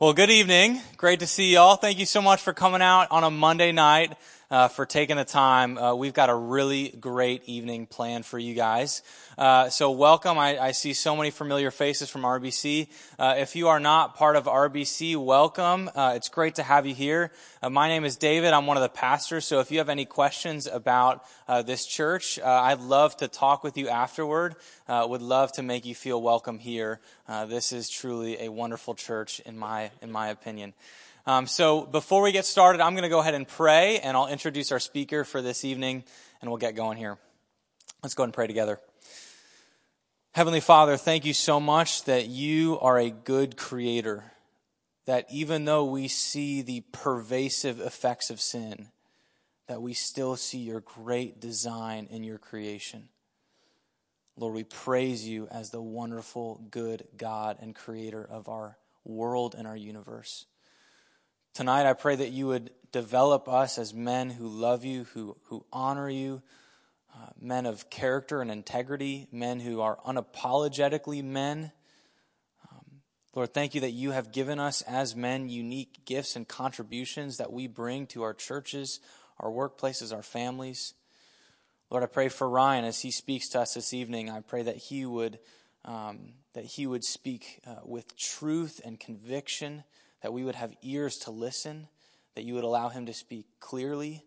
Well, good evening. Great to see y'all. Thank you so much for coming out on a Monday night, for taking the time. We've got a really great evening planned for you guys. So welcome. I see so many familiar faces from RBC. If you are not part of RBC, welcome. It's great to have you here. My name is David. I'm one of the pastors. So if you have any questions about this church, I'd love to talk with you afterward. Would love to make you feel welcome here. This is truly a wonderful church in my opinion. So before we get started, I'm going to go ahead and pray, and I'll introduce our speaker for this evening, and we'll get going here. Let's go ahead and pray together. Heavenly Father, thank you so much that you are a good creator, that even though we see the pervasive effects of sin, that we still see your great design in your creation. Lord, we praise you as the wonderful, good God and creator of our world and our universe. Tonight, I pray that you would develop us as men who love you, who honor you, men of character and integrity, men who are unapologetically men. Lord, thank you that you have given us as men unique gifts and contributions that we bring to our churches, our workplaces, our families. Lord, I pray for Ryan as he speaks to us this evening. I pray that he would speak with truth and conviction, that we would have ears to listen, that you would allow him to speak clearly.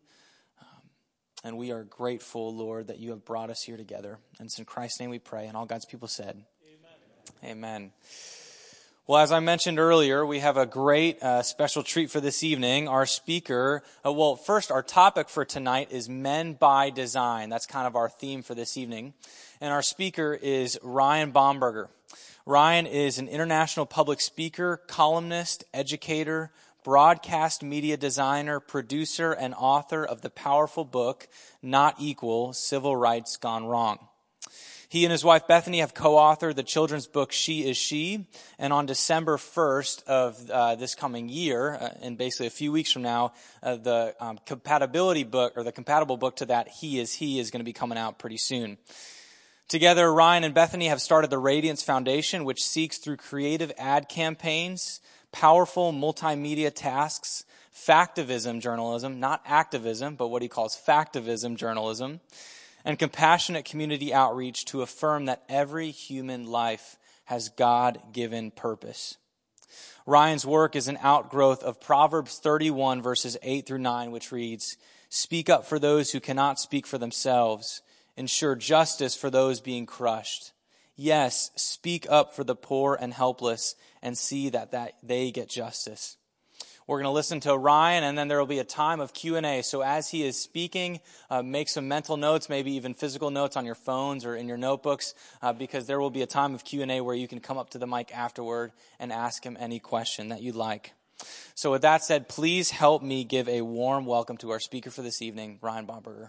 And we are grateful, Lord, that you have brought us here together. And it's in Christ's name we pray, and all God's people said, Amen. Amen. Well, as I mentioned earlier, we have a great special treat for this evening. Our speaker, first, our topic for tonight is Men by Design. That's kind of our theme for this evening. And our speaker is Ryan Bomberger. Ryan is an international public speaker, columnist, educator, broadcast media designer, producer, and author of the powerful book, Not Equal: Civil Rights Gone Wrong. He and his wife Bethany have co-authored the children's book She Is She, and on December 1st of this coming year, and basically a few weeks from now, the compatible book to that He Is going to be coming out pretty soon. Together, Ryan and Bethany have started the Radiance Foundation, which seeks through creative ad campaigns, powerful multimedia tasks, factivism journalism, not activism, but what he calls factivism journalism, and compassionate community outreach to affirm that every human life has God-given purpose. Ryan's work is an outgrowth of Proverbs 31, verses 8 through 9, which reads, "Speak up for those who cannot speak for themselves. Ensure justice for those being crushed. Yes, speak up for the poor and helpless and see that they get justice." We're going to listen to Ryan, and then there will be a time of Q&A. So as he is speaking, make some mental notes, maybe even physical notes on your phones or in your notebooks, because there will be a time of Q&A where you can come up to the mic afterward and ask him any question that you'd like. So with that said, please help me give a warm welcome to our speaker for this evening, Ryan Bomberger.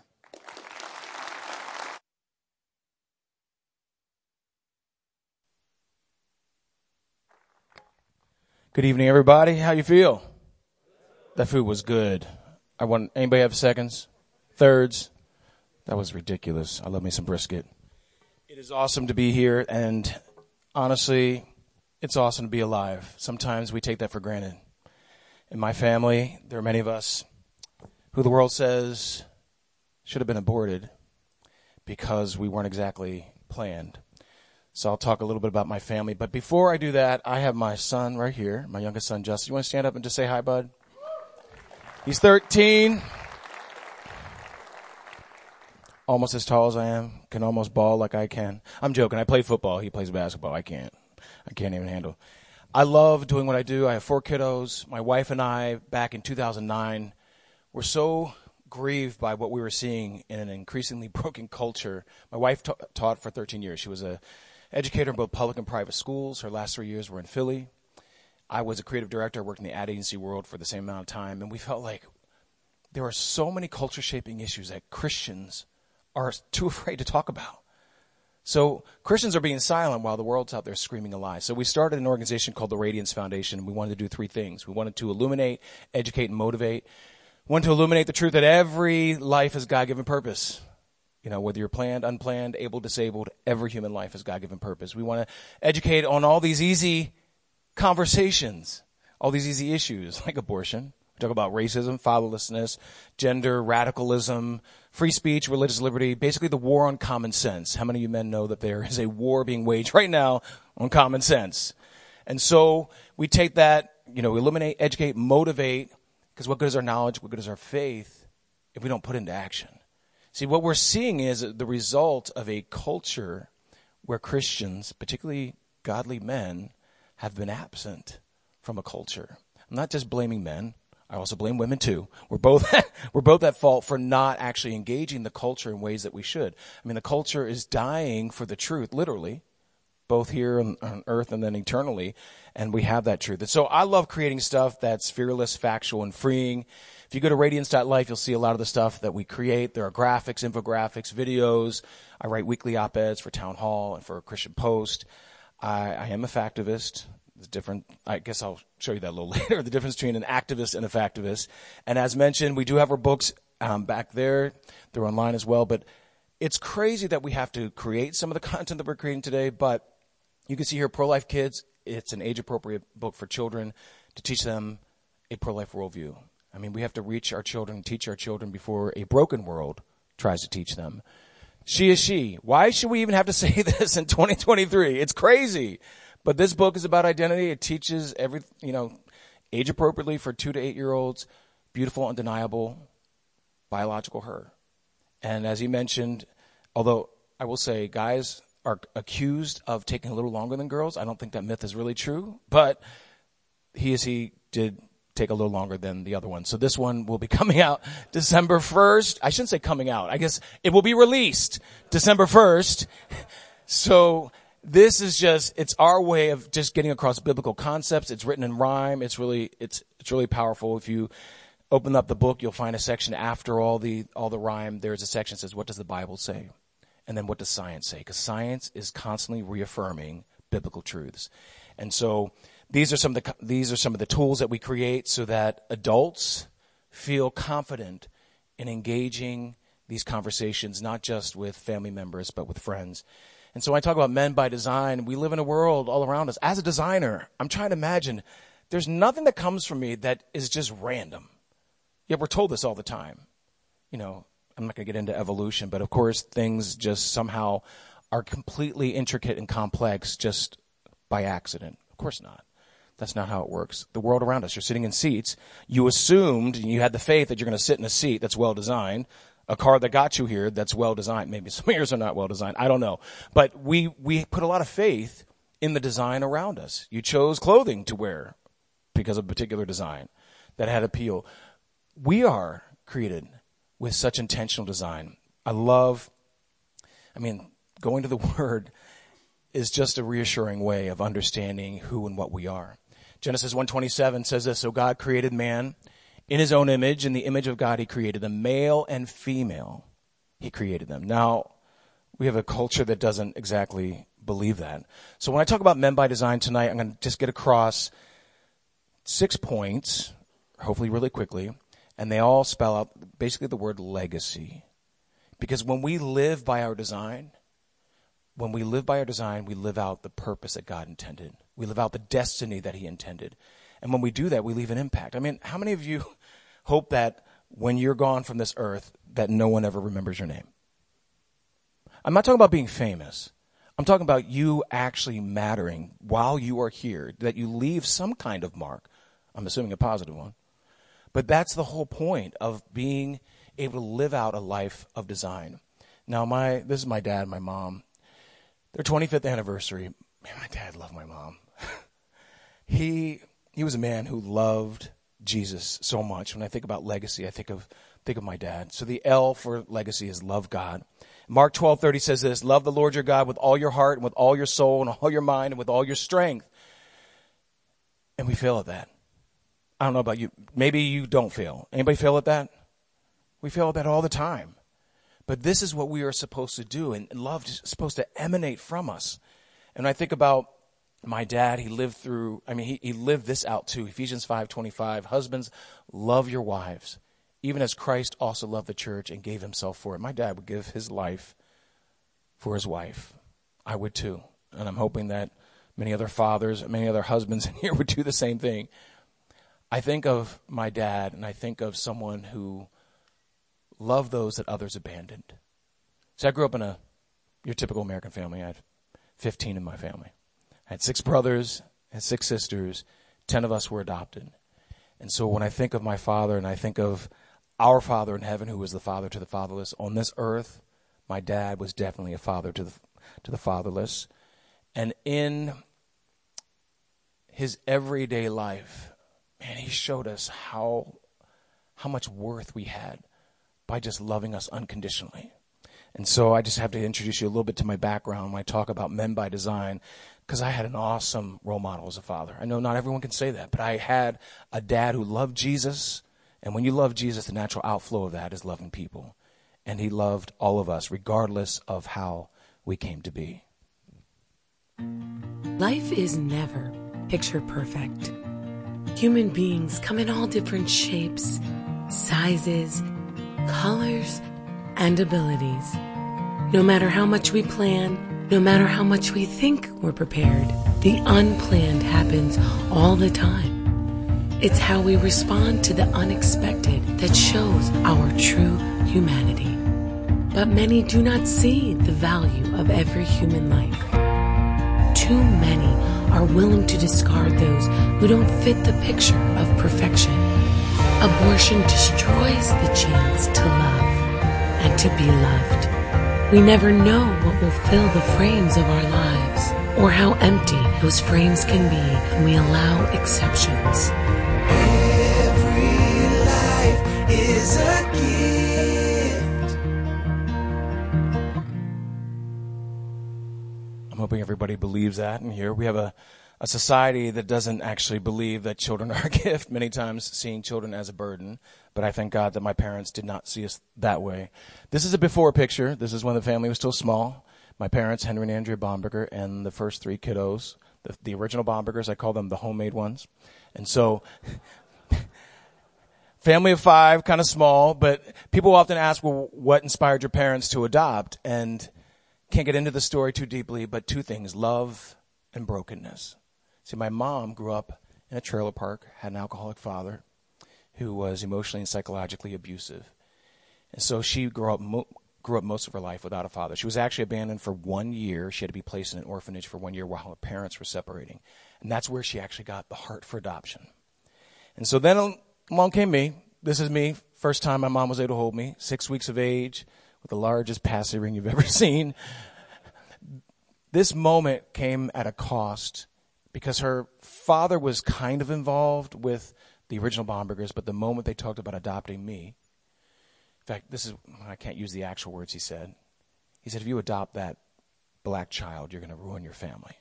Good evening, everybody. How you feel? That food was good. Anybody have seconds? Thirds? That was ridiculous. I love me some brisket. It is awesome to be here, and honestly, it's awesome to be alive. Sometimes we take that for granted. In my family, there are many of us who the world says should have been aborted because we weren't exactly planned. So I'll talk a little bit about my family. But before I do that, I have my son right here, my youngest son, Justin. You want to stand up and just say hi, bud? He's 13. Almost as tall as I am. Can almost ball like I can. I'm joking. I play football. He plays basketball. I can't even handle. I love doing what I do. I have 4 kiddos. My wife and I, back in 2009, were so grieved by what we were seeing in an increasingly broken culture. My wife taught for 13 years. She was a educator in both public and private schools. Her last 3 years were in Philly. I was a creative director. I worked in the ad agency world for the same amount of time. And we felt like there are so many culture-shaping issues that Christians are too afraid to talk about. So Christians are being silent while the world's out there screaming a lie. So we started an organization called the Radiance Foundation, and we wanted to do 3 things. We wanted to illuminate, educate, and motivate. We wanted to illuminate the truth that every life has God-given purpose. You know, whether you're planned, unplanned, able, disabled, every human life has God-given purpose. We want to educate on all these easy conversations all these easy issues like abortion. We talk about racism, fatherlessness, gender, radicalism, free speech, religious liberty, basically the war on common sense. How many of you men know that there is a war being waged right now on common sense? And so we take that, eliminate, educate, motivate, because what good is our knowledge, what good is our faith if we don't put it into action? See, what we're seeing is the result of a culture where Christians, particularly godly men, have been absent from a culture. I'm not just blaming men. I also blame women too. We're both at fault for not actually engaging the culture in ways that we should. I mean, the culture is dying for the truth, literally, both here on earth and then eternally, and we have that truth. And so I love creating stuff that's fearless, factual, and freeing. If you go to radiance.life, you'll see a lot of the stuff that we create. There are graphics, infographics, videos. I write weekly op-eds for Town Hall and for Christian Post. I am a factivist. It's different. I guess I'll show you that a little later, the difference between an activist and a factivist. And as mentioned, we do have our books back there. They're online as well. But it's crazy that we have to create some of the content that we're creating today. But you can see here, Pro-Life Kids. It's an age-appropriate book for children to teach them a pro-life worldview. I mean, we have to reach our children, teach our children before a broken world tries to teach them. She is she. Why should we even have to say this in 2023? It's crazy. But this book is about identity. It teaches age appropriately for 2 to 8 year olds, beautiful, undeniable, biological her. And as he mentioned, although I will say guys are accused of taking a little longer than girls, I don't think that myth is really true. But he did take a little longer than the other one. So this one will be coming out December 1st. I shouldn't say coming out. I guess it will be released December 1st. So this is it's our way of just getting across biblical concepts. It's written in rhyme. It's really powerful. If you open up the book, you'll find a section after all the rhyme. There's a section that says, what does the Bible say? And then what does science say? Because science is constantly reaffirming biblical truths. And so these are some of the tools that we create so that adults feel confident in engaging these conversations, not just with family members, but with friends. And so when I talk about men by design, we live in a world all around us. As a designer, I'm trying to imagine there's nothing that comes from me that is just random. Yet we're told this all the time. I'm not going to get into evolution, but of course things just somehow are completely intricate and complex just by accident. Of course not. That's not how it works. The world around us, you're sitting in seats. You assumed and you had the faith that you're going to sit in a seat that's well designed. A car that got you here that's well designed. Maybe some of yours are not well designed. I don't know. But we put a lot of faith in the design around us. You chose clothing to wear because of a particular design that had appeal. We are created with such intentional design. Going to the Word is just a reassuring way of understanding who and what we are. Genesis 1:27 says this, so God created man in his own image. In the image of God, he created them. Male and female, he created them. Now, we have a culture that doesn't exactly believe that. So when I talk about men by design tonight, I'm going to just get across 6 points, hopefully really quickly, and they all spell out basically the word legacy. Because when we live by our design, we live out the purpose that God intended. We live out the destiny that he intended. And when we do that, we leave an impact. I mean, how many of you hope that when you're gone from this earth, that no one ever remembers your name? I'm not talking about being famous. I'm talking about you actually mattering while you are here, that you leave some kind of mark. I'm assuming a positive one. But that's the whole point of being able to live out a life of design. Now, this is my dad and my mom. Their 25th anniversary. Man, my dad loved my mom. He was a man who loved Jesus so much. When I think about legacy, I think of my dad. So the L for legacy is love God. Mark 12:30 says this, love the Lord your God with all your heart and with all your soul and all your mind and with all your strength. And we fail at that. I don't know about you. Maybe you don't fail. Anybody fail at that? We fail at that all the time. But this is what we are supposed to do, and love is supposed to emanate from us. And I think about my dad, he lived this out too. Ephesians 5:25, husbands, love your wives, even as Christ also loved the church and gave himself for it. My dad would give his life for his wife. I would too. And I'm hoping that many other fathers, many other husbands in here would do the same thing. I think of my dad, and I think of someone who loved those that others abandoned. So I grew up in your typical American family. I had 15 in my family. I had 6 brothers and 6 sisters. 10 of us were adopted. And so when I think of my father, and I think of our Father in heaven, who was the father to the fatherless, on this earth, my dad was definitely a father to the fatherless. And in his everyday life, man, he showed us how much worth we had by just loving us unconditionally. And so I just have to introduce you a little bit to my background when I talk about Men by Design, because I had an awesome role model as a father. I know not everyone can say that, but I had a dad who loved Jesus. And when you love Jesus, the natural outflow of that is loving people. And he loved all of us, regardless of how we came to be. Life is never picture perfect. Human beings come in all different shapes, sizes, colors, and abilities. No matter how much we plan, no matter how much we think we're prepared, the unplanned happens all the time. It's how we respond to the unexpected that shows our true humanity. But many do not see the value of every human life. Too many are willing to discard those who don't fit the picture of perfection. Abortion destroys the chance to love and to be loved. We never know what will fill the frames of our lives, or how empty those frames can be when we allow exceptions. Every life is a gift. I'm hoping everybody believes that. And here we have a society that doesn't actually believe that children are a gift, many times seeing children as a burden. But I thank God that my parents did not see us that way. This is a before picture. This is when the family was still small. My parents, Henry and Andrea Bomberger, and the first 3 kiddos, the original Bombergers, I call them the homemade ones. And so, family of 5, kind of small, but people often ask, well, what inspired your parents to adopt? And can't get into the story too deeply, but 2 things, love and brokenness. See, my mom grew up in a trailer park, had an alcoholic father who was emotionally and psychologically abusive. And so she grew up most of her life without a father. She was actually abandoned for 1 year. She had to be placed in an orphanage for 1 year while her parents were separating. And that's where she actually got the heart for adoption. And so then along came me. This is me. First time my mom was able to hold me. 6 weeks of age with the largest passy ring you've ever seen. This moment came at a cost because her father was kind of involved with the original Bombergers, but the moment they talked about adopting me, in fact, I can't use the actual words he said. He said, if you adopt that black child, you're going to ruin your family.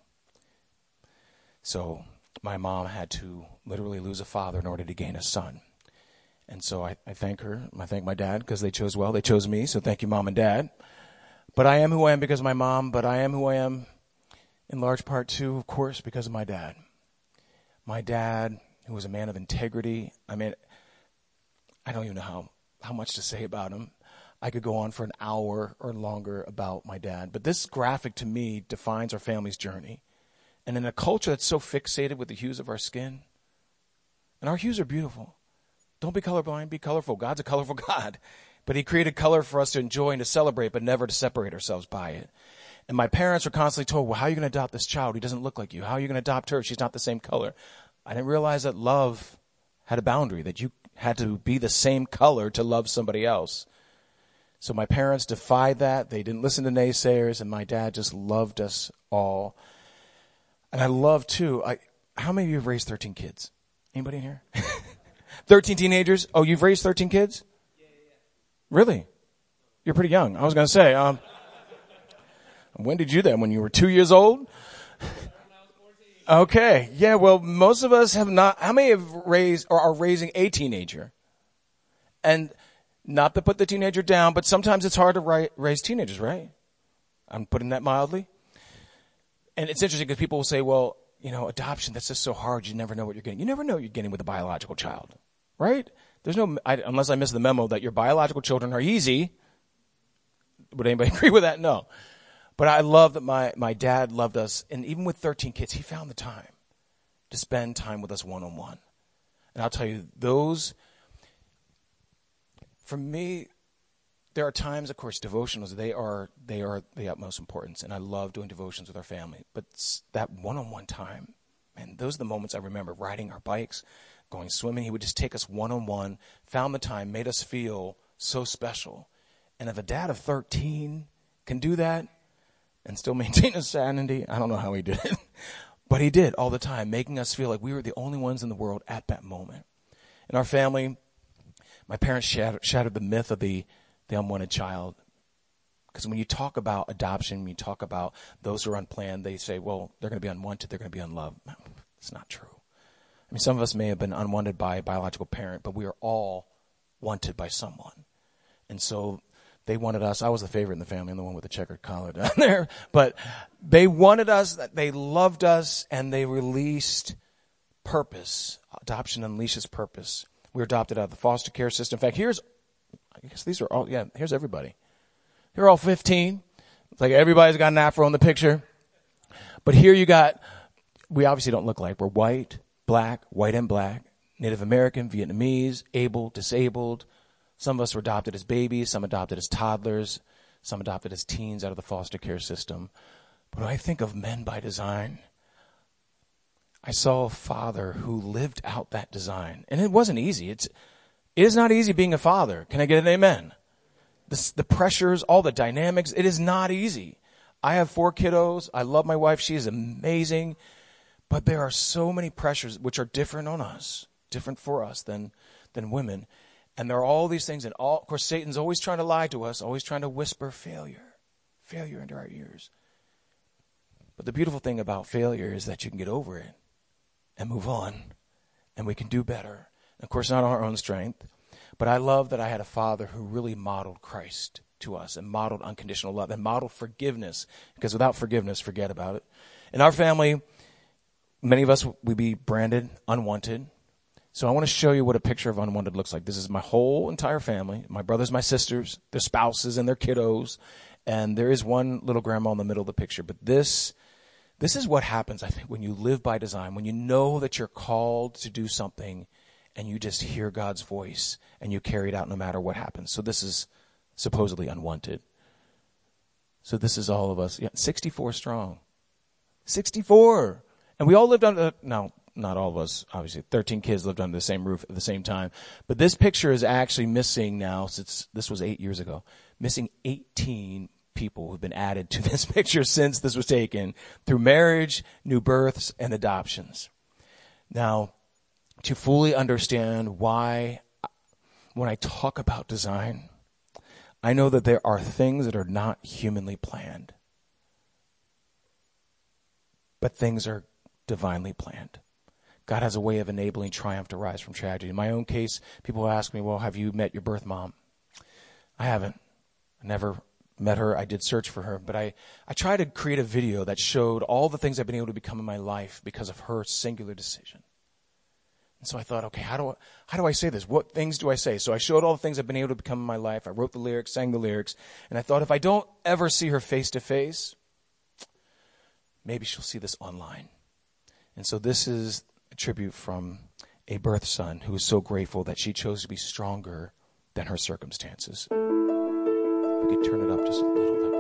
So my mom had to literally lose a father in order to gain a son. And so I thank her. I thank my dad because they chose well. They chose me, so thank you, Mom and Dad. But I am who I am because of my mom, but I am who I am in large part, too, of course, because of my dad. My dad, who was a man of integrity. I mean, I don't even know how much to say about him. I could go on for an hour or longer about my dad. But this graphic, to me, defines our family's journey. And in a culture that's so fixated with the hues of our skin, and our hues are beautiful. Don't be colorblind, be colorful. God's a colorful God. But he created color for us to enjoy and to celebrate, but never to separate ourselves by it. And my parents were constantly told, well, how are you going to adopt this child? He doesn't look like you. How are you going to adopt her? She's not the same color. I didn't realize that love had a boundary, that you had to be the same color to love somebody else. So my parents defied that. They didn't listen to naysayers, and my dad just loved us all. And I love, too, how many of you have raised 13 kids? Anybody in here? 13 teenagers? Oh, you've raised 13 kids? Yeah. Really? You're pretty young. I was going to say, when did you do that? When you were 2 years old? Okay. Yeah, well, most of us have not. How many have raised or are raising a teenager? And not to put the teenager down, but sometimes it's hard to raise teenagers, right? I'm putting that mildly. And it's interesting because people will say, well, adoption, that's just so hard. You never know what you're getting. You never know what you're getting with a biological child, right? There's unless I missed the memo that your biological children are easy. Would anybody agree with that? No. But I love that my dad loved us. And even with 13 kids, he found the time to spend time with us one-on-one. And I'll tell you, those, for me, there are times, of course, devotionals, they are the utmost importance. And I love doing devotions with our family. But that one-on-one time, man, those are the moments I remember, riding our bikes, going swimming. He would just take us one-on-one, found the time, made us feel so special. And if a dad of 13 can do that and still maintain his sanity, I don't know how he did it. But he did all the time, making us feel like we were the only ones in the world at that moment. In our family, my parents shattered the myth of the unwanted child. Because when you talk about adoption, when you talk about those who are unplanned, they say, well, they're going to be unwanted, they're going to be unloved. It's not true. I mean, some of us may have been unwanted by a biological parent, but we are all wanted by someone. And so they wanted us. I was the favorite in the family. I'm the one with the checkered collar down there. But they wanted us, they loved us, and they released purpose. Adoption unleashes purpose. We were adopted out of the foster care system. In fact, here's everybody. They're all 15. It's like everybody's got an afro in the picture. But here we obviously don't look like. We're white and black, Native American, Vietnamese, able, disabled. Some of us were adopted as babies, some adopted as toddlers, some adopted as teens out of the foster care system. But when I think of men by design, I saw a father who lived out that design. And it wasn't easy. It is not easy being a father. Can I get an amen? The pressures, all the dynamics, it is not easy. I have 4 kiddos. I love my wife. She is amazing. But there are so many pressures which are different on us, different for us than women. And there are all these things. And of course, Satan's always trying to lie to us, always trying to whisper failure into our ears. But the beautiful thing about failure is that you can get over it and move on, and we can do better. And of course, not on our own strength. But I love that I had a father who really modeled Christ to us and modeled unconditional love and modeled forgiveness, because without forgiveness, forget about it. In our family, many of us would be branded unwanted. So I want to show you what a picture of unwanted looks like. This is my whole entire family, my brothers, my sisters, their spouses, and their kiddos. And there is one little grandma in the middle of the picture. But this is what happens, I think, when you live by design, when you know that you're called to do something and you just hear God's voice and you carry it out no matter what happens. So this is supposedly unwanted. So this is all of us. Yeah, 64 strong. 64. And we all lived under, no, not all of us, obviously. 13 kids lived under the same roof at the same time. But this picture is actually missing now, since this was 8 years ago, missing 18 people who've been added to this picture since this was taken through marriage, new births, and adoptions. Now, to fully understand why, when I talk about design, I know that there are things that are not humanly planned, but things are divinely planned. God has a way of enabling triumph to rise from tragedy. In my own case, people ask me, well, have you met your birth mom? I haven't. I never met her. I did search for her, but I tried to create a video that showed all the things I've been able to become in my life because of her singular decision. And so I thought, okay, how do I say this? What things do I say? So I showed all the things I've been able to become in my life. I wrote the lyrics, sang the lyrics, and I thought if I don't ever see her face to face, maybe she'll see this online. And so this is a tribute from a birth son who is so grateful that she chose to be stronger than her circumstances. If we could turn it up just a little, that'd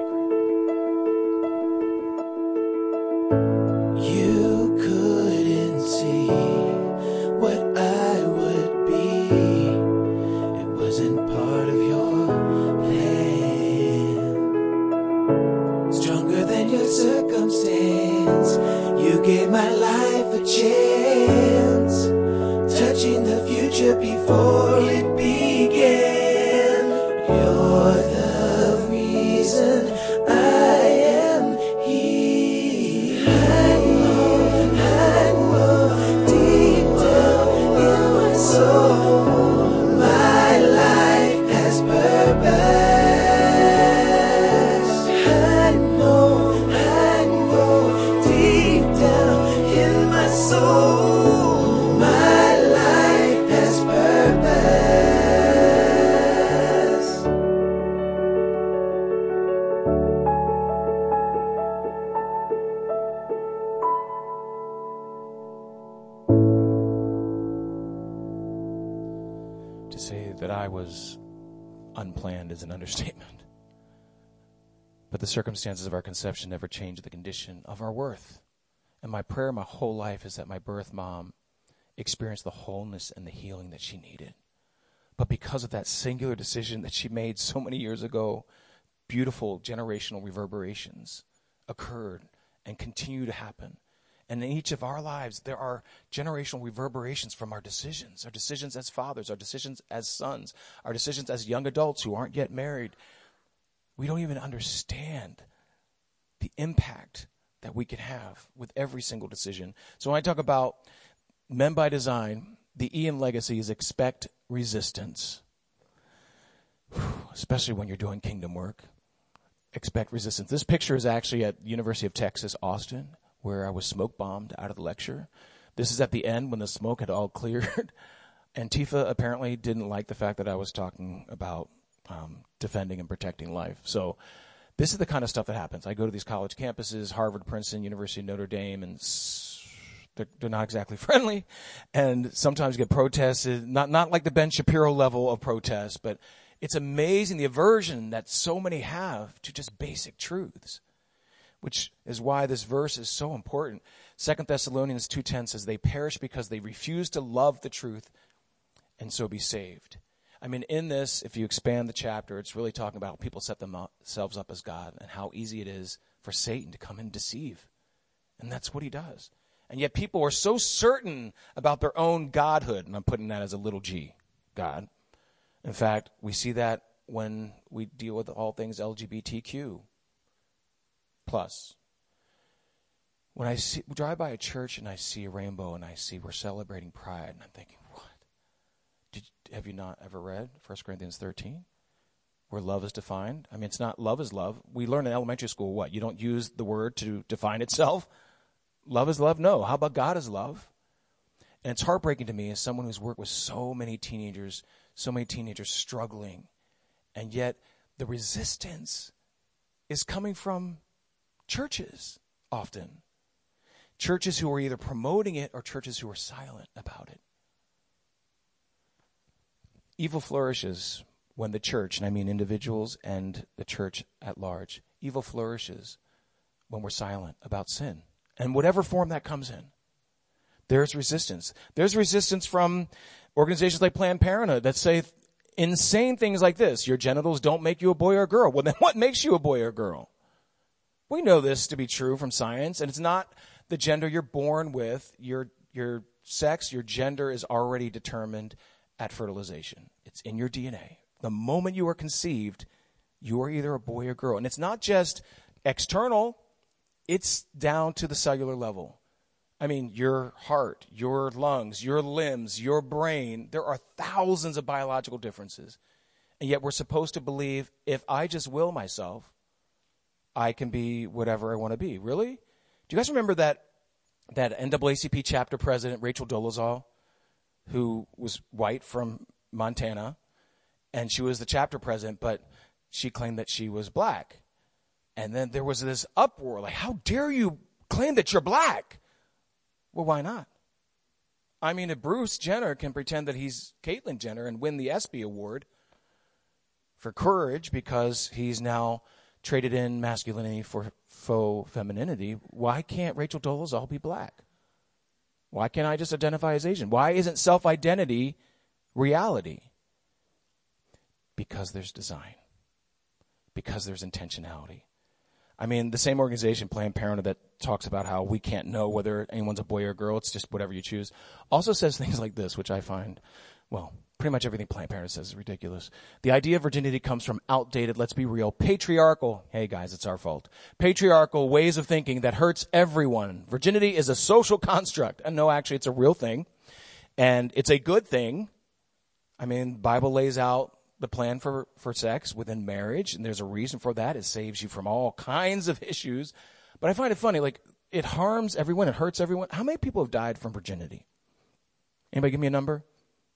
be great. You couldn't see what I would be. It wasn't part of your plan. Stronger than your circumstance, you gave my life a chance, touching the future before it began. You're the reason I am here. I know deep down in my soul, my life has purpose. I know deep down in my soul, my life has purpose. To say that I was unplanned is an understatement. But the circumstances of our conception never changed the condition of our worth. And my prayer my whole life is that my birth mom experienced the wholeness and the healing that she needed. But because of that singular decision that she made so many years ago, beautiful generational reverberations occurred and continue to happen. And in each of our lives, there are generational reverberations from our decisions as fathers, our decisions as sons, our decisions as young adults who aren't yet married. We don't even understand the impact that we can have with every single decision. So when I talk about men by design, the E in legacy is expect resistance. Especially when you're doing kingdom work. Expect resistance. This picture is actually at University of Texas, Austin, where I was smoke bombed out of the lecture. This is at the end when the smoke had all cleared. Antifa apparently didn't like the fact that I was talking about defending and protecting life. So this is the kind of stuff that happens. I go to these college campuses, Harvard, Princeton, University of Notre Dame, and they're not exactly friendly, and sometimes get protested, not like the Ben Shapiro level of protest, but it's amazing the aversion that so many have to just basic truths, which is why this verse is so important. 2 Thessalonians 2:10 says, they perish because they refuse to love the truth and so be saved. I mean, in this, if you expand the chapter, it's really talking about how people set themselves up as God and how easy it is for Satan to come and deceive. And that's what he does. And yet people are so certain about their own godhood, and I'm putting that as a little g, God. In fact, we see that when we deal with all things LGBTQ plus. When I drive by a church and I see a rainbow and I see we're celebrating pride, and I'm thinking, what? Have you not ever read 1 Corinthians 13? Where love is defined? I mean, it's not love is love. We learn in elementary school what? You don't use the word to define itself. Love is love? No. How about God is love? And it's heartbreaking to me as someone who's worked with so many teenagers struggling. And yet the resistance is coming from churches often. Churches who are either promoting it or churches who are silent about it. Evil flourishes when the church, and I mean individuals and the church at large, evil flourishes when we're silent about sin. And whatever form that comes in, there's resistance. There's resistance from organizations like Planned Parenthood that say insane things like this. Your genitals don't make you a boy or a girl. Well, then what makes you a boy or a girl? We know this to be true from science, and it's not the gender you're born with. Your sex, your gender is already determined at fertilization. It's in your DNA. The moment you are conceived, you are either a boy or girl. And it's not just external. It's down to the cellular level. I mean, your heart, your lungs, your limbs, your brain, there are thousands of biological differences. And yet we're supposed to believe if I just will myself, I can be whatever I want to be. Really? Do you guys remember that NAACP chapter president, Rachel Dolezal, who was white from Montana, and she was the chapter president, but she claimed that she was black. And then there was this uproar, like, how dare you claim that you're black? Well, why not? I mean, if Bruce Jenner can pretend that he's Caitlyn Jenner and win the ESPY award for courage because he's now traded in masculinity for faux femininity, why can't Rachel Dolezal be black? Why can't I just identify as Asian? Why isn't self-identity reality? Because there's design. Because there's intentionality. I mean, the same organization, Planned Parenthood, that talks about how we can't know whether anyone's a boy or a girl, it's just whatever you choose, also says things like this, which I find, well, pretty much everything Planned Parenthood says is ridiculous. The idea of virginity comes from outdated, let's be real, patriarchal, hey guys, it's our fault, patriarchal ways of thinking that hurts everyone. Virginity is a social construct. And no, actually, it's a real thing. And it's a good thing. I mean, the Bible lays out the plan for sex within marriage, and there's a reason for that. It saves you from all kinds of issues. But I find it funny, like, it harms everyone, it hurts everyone. How many people have died from virginity? Anybody give me a number?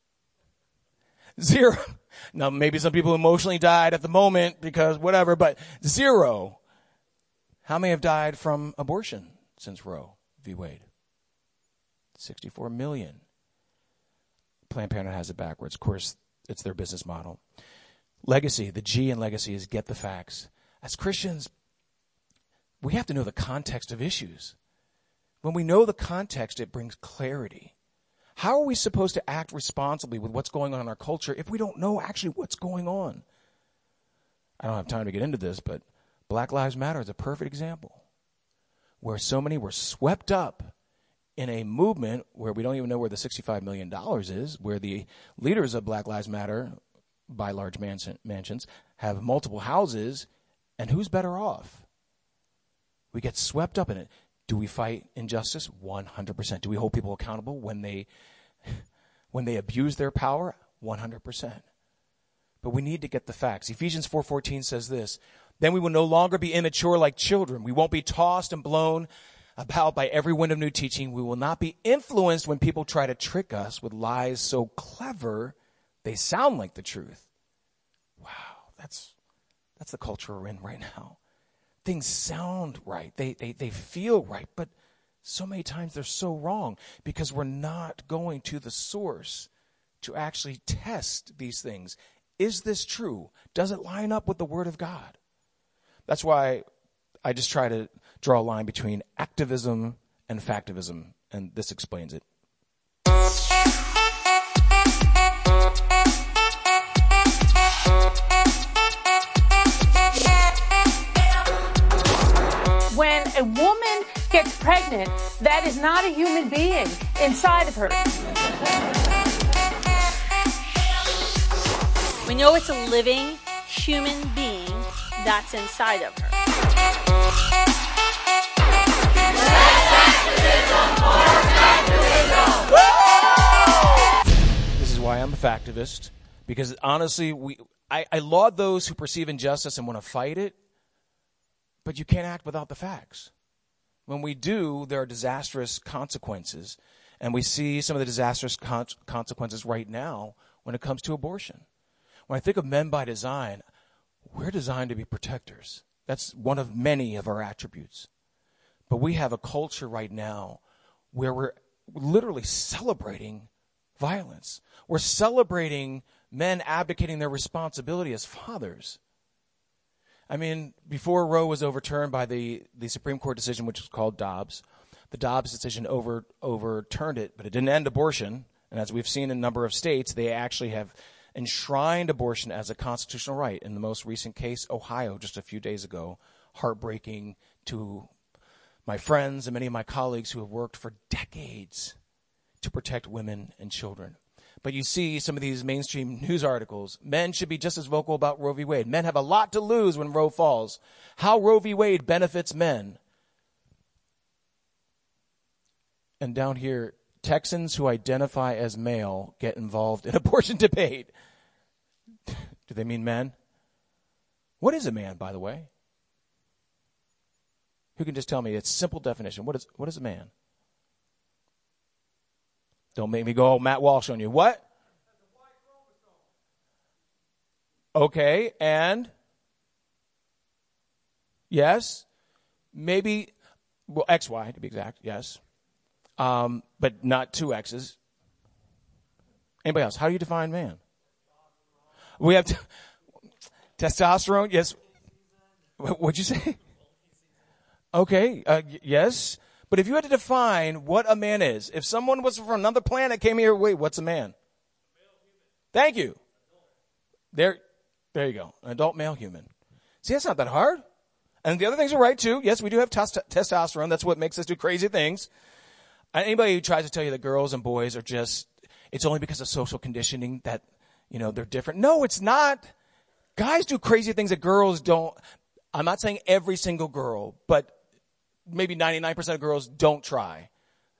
0. Now, maybe some people emotionally died at the moment because whatever, but 0. How many have died from abortion since Roe v. Wade? 64 million. Planned Parenthood has it backwards. Of course, It's their business model. Legacy, the G in legacy is get the facts. As Christians, we have to know the context of issues. When we know the context, it brings clarity. How are we supposed to act responsibly with what's going on in our culture if we don't know actually what's going on? I don't have time to get into this, but Black Lives Matter is a perfect example where so many were swept up in a movement where we don't even know where the $65 million is, where the leaders of Black Lives Matter, by large mansions, have multiple houses, and who's better off? We get swept up in it. Do we fight injustice? 100%. Do we hold people accountable when they abuse their power? 100%. But we need to get the facts. Ephesians 4:14 says this, then we will no longer be immature like children. We won't be tossed and blown about by every wind of new teaching. We will not be influenced when people try to trick us with lies so clever they sound like the truth. Wow, that's the culture we're in right now. Things sound right. They feel right, but so many times they're so wrong because we're not going to the source to actually test these things. Is this true? Does it line up with the Word of God? That's why I just try to draw a line between activism and factivism, and this explains it. When a woman gets pregnant, that is not a human being inside of her. We know it's a living human being that's inside of her. This is why I'm a factivist, because honestly, I laud those who perceive injustice and want to fight it, but you can't act without the facts. When we do, there are disastrous consequences, and we see some of the disastrous consequences right now when it comes to abortion. When I think of men by design, we're designed to be protectors. That's one of many of our attributes. But we have a culture right now where we're literally celebrating violence. We're celebrating men abdicating their responsibility as fathers. I mean, before Roe was overturned by the Supreme Court decision, which was called Dobbs, the Dobbs decision overturned it, but it didn't end abortion. And as we've seen in a number of states, they actually have enshrined abortion as a constitutional right. In the most recent case, Ohio, just a few days ago, heartbreaking to my friends and many of my colleagues who have worked for decades to protect women and children. But you see some of these mainstream news articles. Men should be just as vocal about Roe v. Wade. Men have a lot to lose when Roe falls. How Roe v. Wade benefits men. And down here, Texans who identify as male get involved in abortion debate. Do they mean men? What is a man, by the way? Who can just tell me its simple definition? What is a man? Don't make me go all Matt Walsh on you. What? Okay, and? Yes. Maybe, well, XY to be exact, yes. But not two X's. Anybody else? How do you define man? We have testosterone, yes. What'd you say? Okay, yes. But if you had to define what a man is, if someone was from another planet came here, wait, what's a man? Thank you. There you go. An adult male human. See, that's not that hard. And the other things are right too. Yes, we do have testosterone. That's what makes us do crazy things. And anybody who tries to tell you that girls and boys are just, it's only because of social conditioning that, they're different. No, it's not. Guys do crazy things that girls don't. I'm not saying every single girl, but maybe 99% of girls don't try.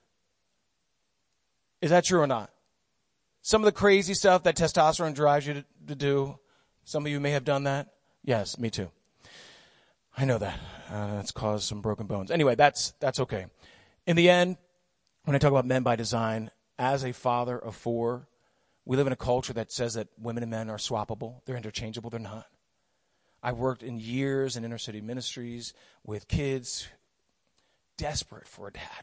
Is that true or not? Some of the crazy stuff that testosterone drives you to do, some of you may have done that. Yes, me too. I know that. It's caused some broken bones. Anyway, that's okay. In the end, when I talk about men by design, as a father of four, we live in a culture that says that women and men are swappable. They're interchangeable. They're not. I've worked in years in inner city ministries with kids desperate for a dad.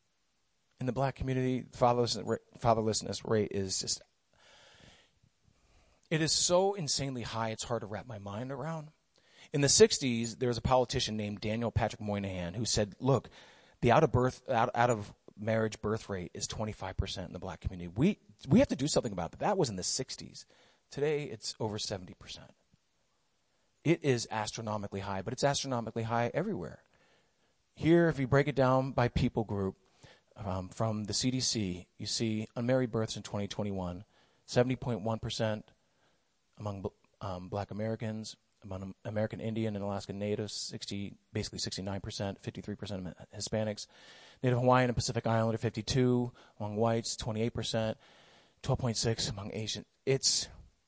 In the black community, fatherlessness rate is just, It is so insanely high, it's hard to wrap my mind around. In the 60s, there was a politician named Daniel Patrick Moynihan who said, look, the out of marriage birth rate is 25% in the black community. We have to do something about that. That was in the 60s. Today, it's over 70%. It is astronomically high, but it's astronomically high everywhere. Here, if you break it down by people group, from the CDC, you see unmarried births in 2021, 70.1% among black Americans, among American Indian and Alaskan Natives, basically 69%, 53% Hispanics, Native Hawaiian and Pacific Islander, 52%, among whites, 28%, 12.6% among Asian. It's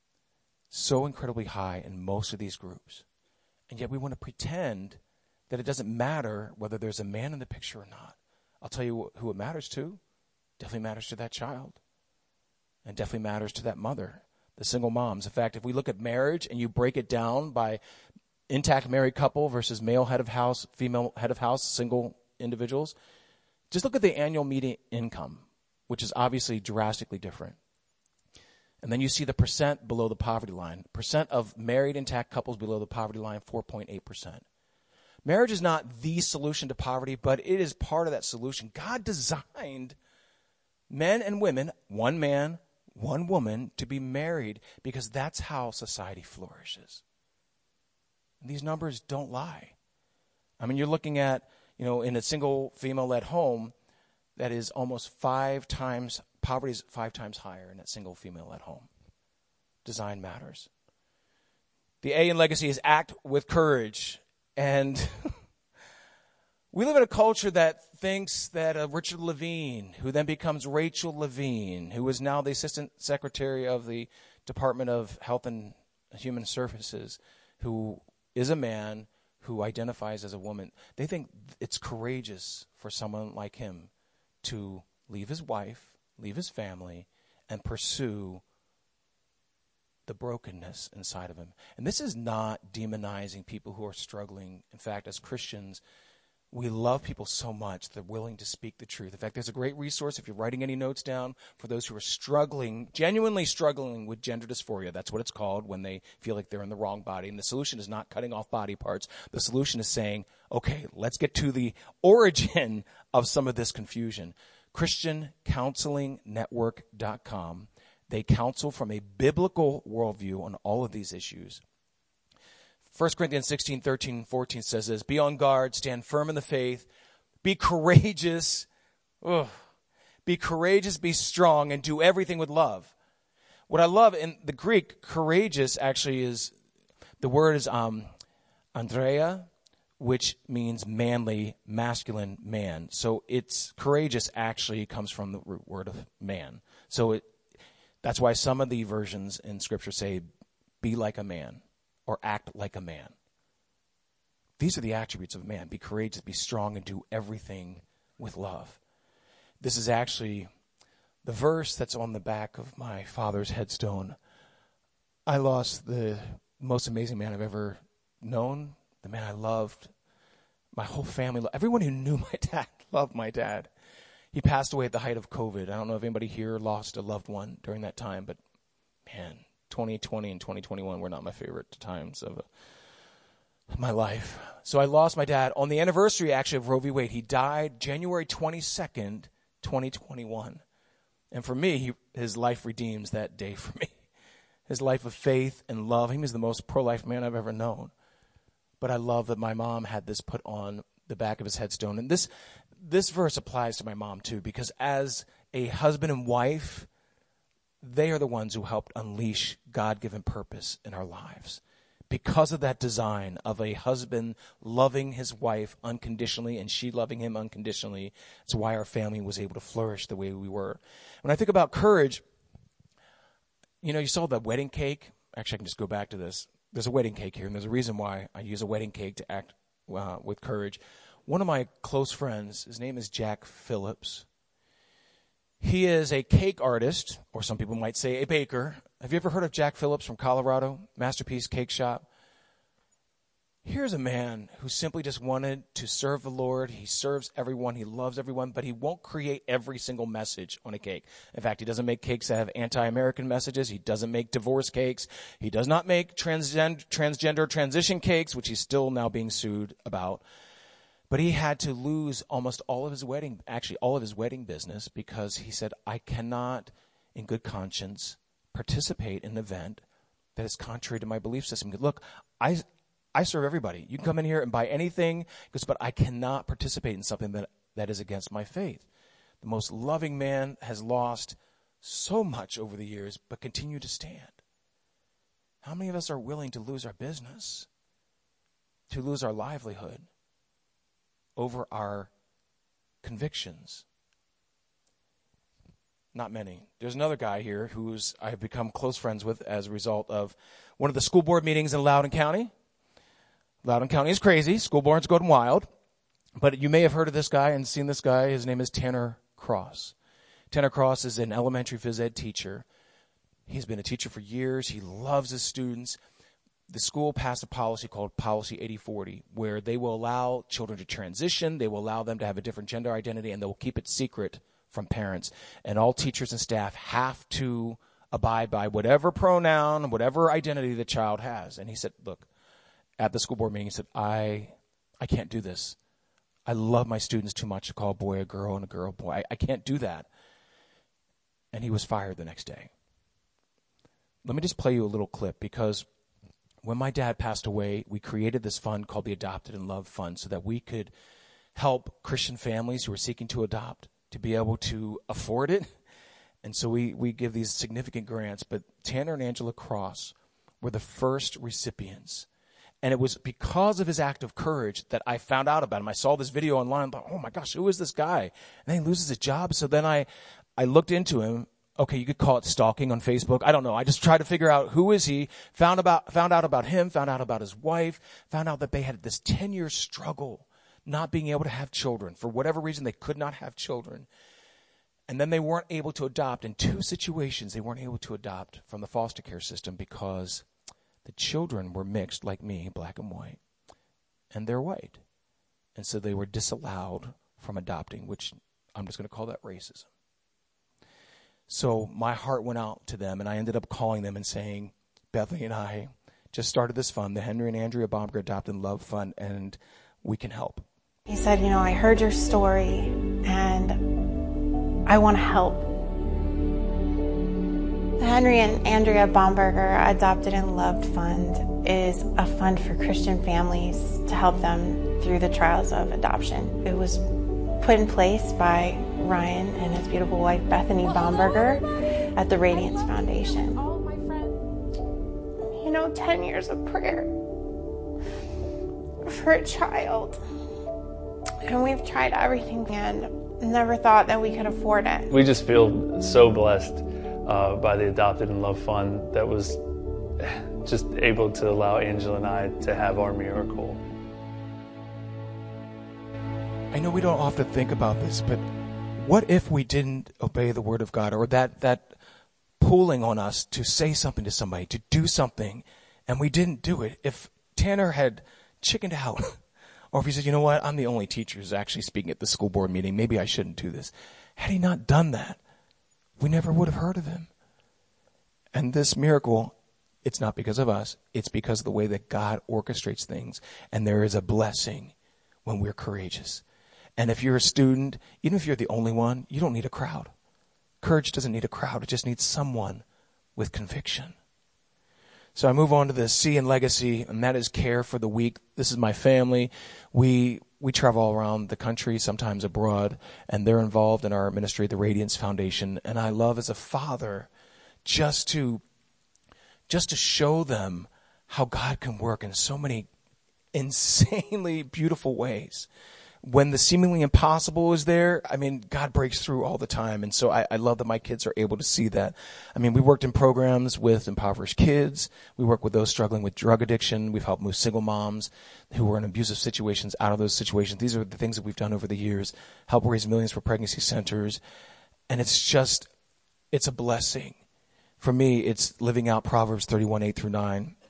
so incredibly high in most of these groups. And yet we want to pretend that it doesn't matter whether there's a man in the picture or not. I'll tell you who it matters to. Definitely matters to that child. And definitely matters to that mother, the single moms. In fact, if we look at marriage and you break it down by intact married couple versus male head of house, female head of house, single individuals, just look at the annual median income, which is obviously drastically different. And then you see the percent below the poverty line. Percent of married intact couples below the poverty line, 4.8%. Marriage is not the solution to poverty, but it is part of that solution. God designed men and women, one man, one woman, to be married because that's how society flourishes. And these numbers don't lie. I mean, you're looking at, in a single female-led home, that is almost 5 times, poverty is 5 times higher in that single female-led home. Design matters. The A in legacy is act with courage. And we live in a culture that thinks that Richard Levine, who then becomes Rachel Levine, who is now the Assistant Secretary of the Department of Health and Human Services, who is a man who identifies as a woman, they think it's courageous for someone like him to leave his wife, leave his family, and pursue the brokenness inside of him. And this is not demonizing people who are struggling. In fact, as Christians, we love people so much they're willing to speak the truth. In fact, there's a great resource if you're writing any notes down for those who are struggling, genuinely struggling with gender dysphoria. That's what it's called when they feel like they're in the wrong body. And the solution is not cutting off body parts. The solution is saying, okay, let's get to the origin of some of this confusion. ChristianCounselingNetwork.com. They counsel from a biblical worldview on all of these issues. 1 Corinthians 16, 13, and 14 says this, be on guard, stand firm in the faith, be courageous. Be courageous, be strong, and do everything with love. What I love in the Greek, courageous actually is, the word is Andrea, which means manly, masculine man. So it's courageous actually comes from the root word of man. So that's why some of the versions in Scripture say, be like a man or act like a man. These are the attributes of a man. Be courageous, be strong, and do everything with love. This is actually the verse that's on the back of my father's headstone. I lost the most amazing man I've ever known, the man I loved. My whole family, everyone who knew my dad loved my dad. He passed away at the height of COVID. I don't know if anybody here lost a loved one during that time, but man, 2020 and 2021 were not my favorite times of my life. So I lost my dad on the anniversary, actually, of Roe v. Wade. He died January 22nd, 2021. And for me, his life redeems that day for me. His life of faith and love. He was the most pro-life man I've ever known. But I love that my mom had this put on the back of his headstone. And this verse applies to my mom too, because as a husband and wife, they are the ones who helped unleash God-given purpose in our lives. Because of that design of a husband loving his wife unconditionally and she loving him unconditionally, it's why our family was able to flourish the way we were. When I think about courage, you saw the wedding cake. Actually, I can just go back to this. There's a wedding cake here, and there's a reason why I use a wedding cake to act with courage. One of my close friends, his name is Jack Phillips. He is a cake artist, or some people might say a baker. Have you ever heard of Jack Phillips from Colorado? Masterpiece Cake Shop. Here's a man who simply just wanted to serve the Lord. He serves everyone. He loves everyone, but he won't create every single message on a cake. In fact, he doesn't make cakes that have anti-American messages. He doesn't make divorce cakes. He does not make transgender transition cakes, which he's still now being sued about. But he had to lose almost all of his wedding business because he said, I cannot, in good conscience, participate in an event that is contrary to my belief system. Look, I serve everybody. You can come in here and buy anything, but I cannot participate in something that is against my faith. The most loving man has lost so much over the years, but continue to stand. How many of us are willing to lose our business, to lose our livelihood over our convictions? Not many. There's another guy here who's I've become close friends with as a result of one of the school board meetings in Loudoun County. Loudoun County is crazy. School board's going wild. But you may have heard of this guy and seen this guy. His name is Tanner Cross. Tanner Cross is an elementary phys ed teacher. He's been a teacher for years. He loves his students. The school passed a policy called Policy 8040, where they will allow children to transition. They will allow them to have a different gender identity, and they will keep it secret from parents. And all teachers and staff have to abide by whatever pronoun, whatever identity the child has. And he said, look, at the school board meeting, he said, I can't do this. I love my students too much to call a boy a girl and a girl a boy. I can't do that. And he was fired the next day. Let me just play you a little clip, because when my dad passed away, we created this fund called the Adopted and Loved Fund so that we could help Christian families who are seeking to adopt to be able to afford it. And so we give these significant grants. But Tanner and Angela Cross were the first recipients. And it was because of his act of courage that I found out about him. I saw this video online and thought, oh my gosh, who is this guy? And then he loses his job. So then I looked into him. Okay, you could call it stalking on Facebook. I don't know. I just tried to figure out who is he, found out about him, found out about his wife, found out that they had this 10-year struggle not being able to have children. For whatever reason, they could not have children. And then they weren't able to adopt. In 2 situations, they weren't able to adopt from the foster care system because the children were mixed, like me, black and white, and they're white. And so they were disallowed from adopting, which I'm just going to call that racism. So my heart went out to them, and I ended up calling them and saying, Bethany and I just started this fund, the Henry and Andrea Bomberger Adopted and Love Fund, and we can help. He said, I heard your story, and I want to help. The Henry and Andrea Bomberger Adopted and Loved Fund is a fund for Christian families to help them through the trials of adoption. It was put in place by Ryan and his beautiful wife, Bethany Bomberger, at the Radiance Foundation. 10 years of prayer for a child. And we've tried everything and never thought that we could afford it. We just feel so blessed by the Adopted and Love Fund that was just able to allow Angela and I to have our miracle. I know we don't often think about this, but what if we didn't obey the word of God, or that pulling on us to say something to somebody, to do something, and we didn't do it? If Tanner had chickened out, or if he said, you know what, I'm the only teacher who's actually speaking at the school board meeting, maybe I shouldn't do this. Had he not done that, we never would have heard of him. And this miracle, it's not because of us. It's because of the way that God orchestrates things. And there is a blessing when we're courageous. And if you're a student, even if you're the only one, you don't need a crowd. Courage doesn't need a crowd. It just needs someone with conviction. So I move on to the C in legacy, and that is care for the weak. This is my family. We travel all around the country, sometimes abroad, and they're involved in our ministry, the Radiance Foundation. And I love as a father just to show them how God can work in so many insanely beautiful ways. When the seemingly impossible is there, God breaks through all the time. And so I love that my kids are able to see that. We worked in programs with impoverished kids. We work with those struggling with drug addiction. We've helped move single moms who were in abusive situations out of those situations. These are the things that we've done over the years. Help raise millions for pregnancy centers. And it's a blessing. For me, it's living out Proverbs 31:8-9. It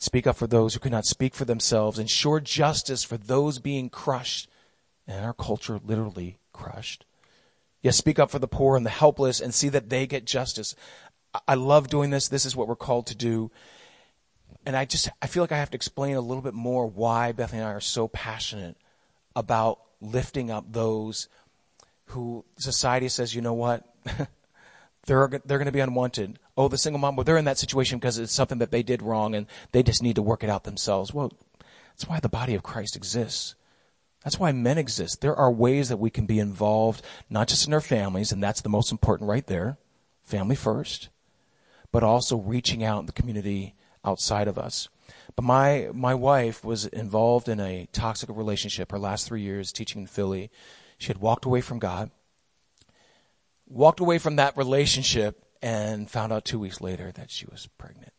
Speak up for those who cannot speak for themselves. Ensure justice for those being crushed. And in our culture, literally crushed. Yes, speak up for the poor and the helpless and see that they get justice. I love doing this. This is what we're called to do. And I feel like I have to explain a little bit more why Bethany and I are so passionate about lifting up those who society says, you know what, they're going to be unwanted. Oh, the single mom, well, they're in that situation because it's something that they did wrong and they just need to work it out themselves. Well, that's why the body of Christ exists. That's why men exist. There are ways that we can be involved, not just in our families, and that's the most important right there, family first, but also reaching out in the community outside of us. But my wife was involved in a toxic relationship her last 3 years teaching in Philly. She had walked away from God, walked away from that relationship, and found out 2 weeks later that she was pregnant.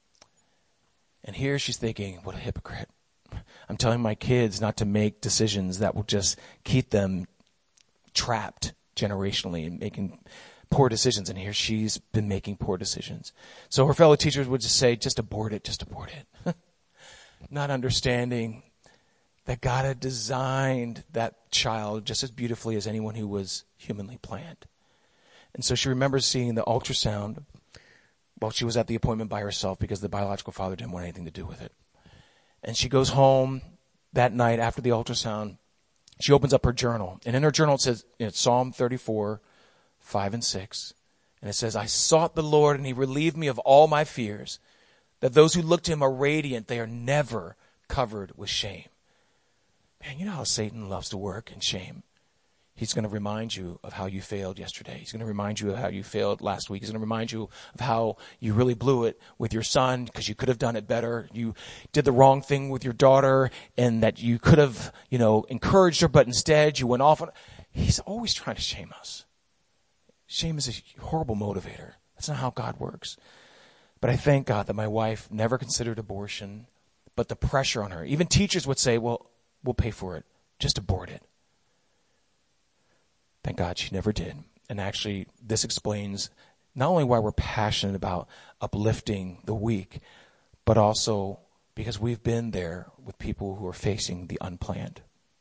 And here she's thinking, what a hypocrite. I'm telling my kids not to make decisions that will just keep them trapped generationally and making poor decisions. And here she's been making poor decisions. So her fellow teachers would just say, just abort it, just abort it. Not understanding that God had designed that child just as beautifully as anyone who was humanly planned. And so she remembers seeing the ultrasound while she was at the appointment by herself because the biological father didn't want anything to do with it. And she goes home that night after the ultrasound. She opens up her journal. And in her journal it says, Psalm 34, 5 and 6. And it says, I sought the Lord and he relieved me of all my fears. That those who look to him are radiant. They are never covered with shame. Man, you know how Satan loves to work in shame. He's going to remind you of how you failed yesterday. He's going to remind you of how you failed last week. He's going to remind you of how you really blew it with your son because you could have done it better. You did the wrong thing with your daughter and that you could have, encouraged her, but instead you went off on. He's always trying to shame us. Shame is a horrible motivator. That's not how God works. But I thank God that my wife never considered abortion, but the pressure on her. Even teachers would say, well, we'll pay for it. Just abort it. Thank God she never did. And actually, this explains not only why we're passionate about uplifting the weak, but also because we've been there with people who are facing the unplanned.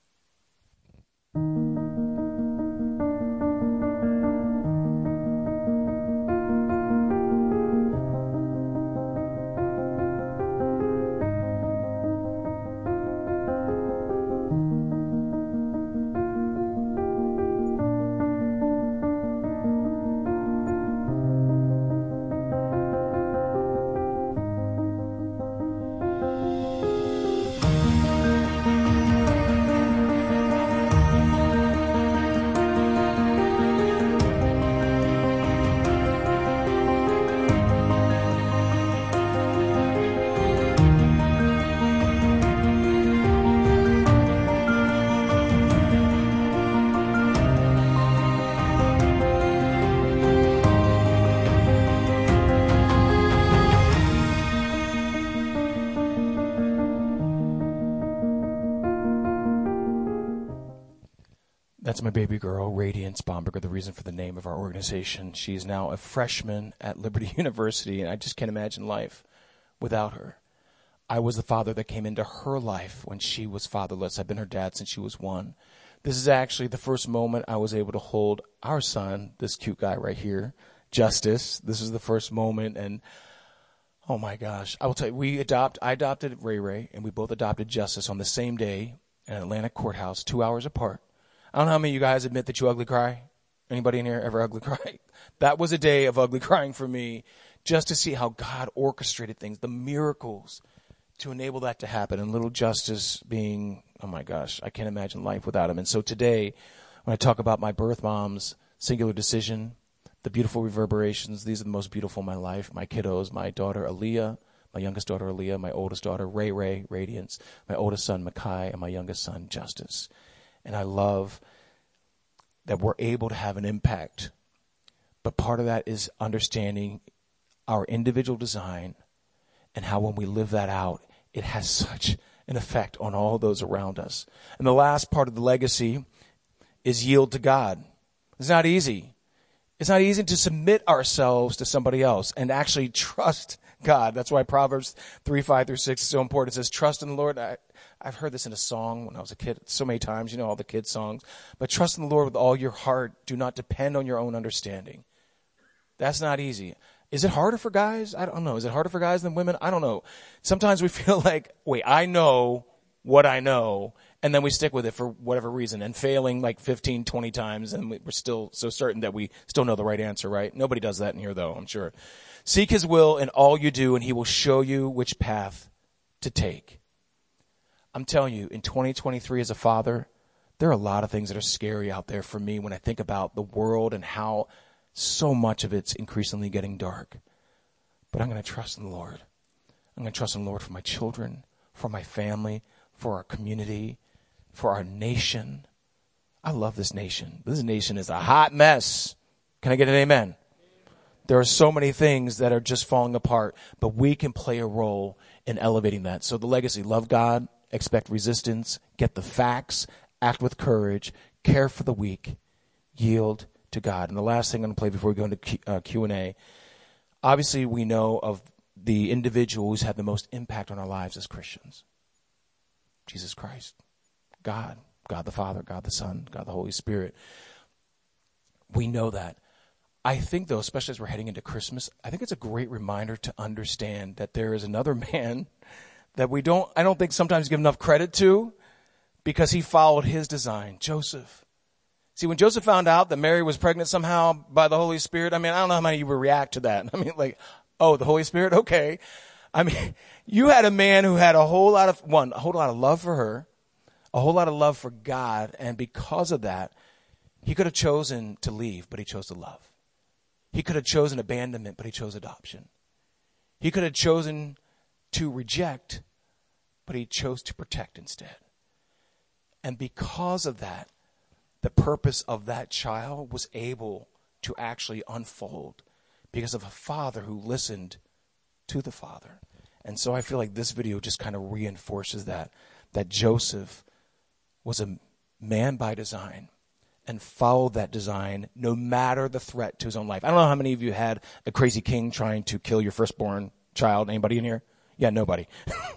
That's my baby girl, Radiance Bomberger, the reason for the name of our organization. She's now a freshman at Liberty University, and I just can't imagine life without her. I was the father that came into her life when she was fatherless. I've been her dad since she was 1. This is actually the first moment I was able to hold our son, this cute guy right here, Justice. This is the first moment, and oh my gosh. I will tell you, I adopted Ray Ray, and we both adopted Justice on the same day in an Atlanta courthouse, 2 hours apart. I don't know how many of you guys admit that you ugly cry. Anybody in here ever ugly cry? That was a day of ugly crying for me, just to see how God orchestrated things, the miracles to enable that to happen. And little Justice being, oh my gosh, I can't imagine life without him. And so today, when I talk about my birth mom's singular decision, the beautiful reverberations, these are the most beautiful in my life. My kiddos, my daughter Aaliyah, my youngest daughter Aaliyah, my oldest daughter Ray Ray, Radiance, my oldest son Makai, and my youngest son Justice. And I love that we're able to have an impact. But part of that is understanding our individual design and how when we live that out, it has such an effect on all those around us. And the last part of the legacy is yield to God. It's not easy. It's not easy to submit ourselves to somebody else and actually trust God. That's why Proverbs 3:5-6 is so important. It says, trust in the Lord. I've heard this in a song when I was a kid so many times, you know, all the kids' songs. But trust in the Lord with all your heart. Do not depend on your own understanding. That's not easy. Is it harder for guys? I don't know. Is it harder for guys than women? I don't know. Sometimes we feel like, wait, I know what I know, and then we stick with it for whatever reason, and failing like 15, 20 times, and we're still so certain that we still know the right answer, right? Nobody does that in here, though, I'm sure. Seek his will in all you do, and he will show you which path to take. I'm telling you, in 2023 as a father, there are a lot of things that are scary out there for me when I think about the world and how so much of it's increasingly getting dark. But I'm going to trust in the Lord. I'm going to trust in the Lord for my children, for my family, for our community, for our nation. I love this nation. This nation is a hot mess. Can I get an amen? There are so many things that are just falling apart, but we can play a role in elevating that. So the legacy, love God, expect resistance, get the facts, act with courage, care for the weak, yield to God. And the last thing I'm going to play before we go into Q&A, obviously we know of the individual who's had the most impact on our lives as Christians. Jesus Christ, God the Father, God the Son, God the Holy Spirit. We know that. I think, though, especially as we're heading into Christmas, I think it's a great reminder to understand that there is another man that I don't think sometimes give enough credit to, because he followed his design, Joseph. See, when Joseph found out that Mary was pregnant somehow by the Holy Spirit, I mean, I don't know how many of you would react to that. I mean, like, oh, the Holy Spirit? Okay. I mean, you had a man who had a whole lot of love for her, a whole lot of love for God, and because of that, he could have chosen to leave, but he chose to love. He could have chosen abandonment, but he chose adoption. He could have chosen to reject, but he chose to protect instead. And because of that, the purpose of that child was able to actually unfold because of a father who listened to the Father. And so I feel like this video just kind of reinforces that Joseph was a man by design and followed that design no matter the threat to his own life. I don't know how many of you had a crazy king trying to kill your firstborn child. Anybody in here? Yeah, nobody.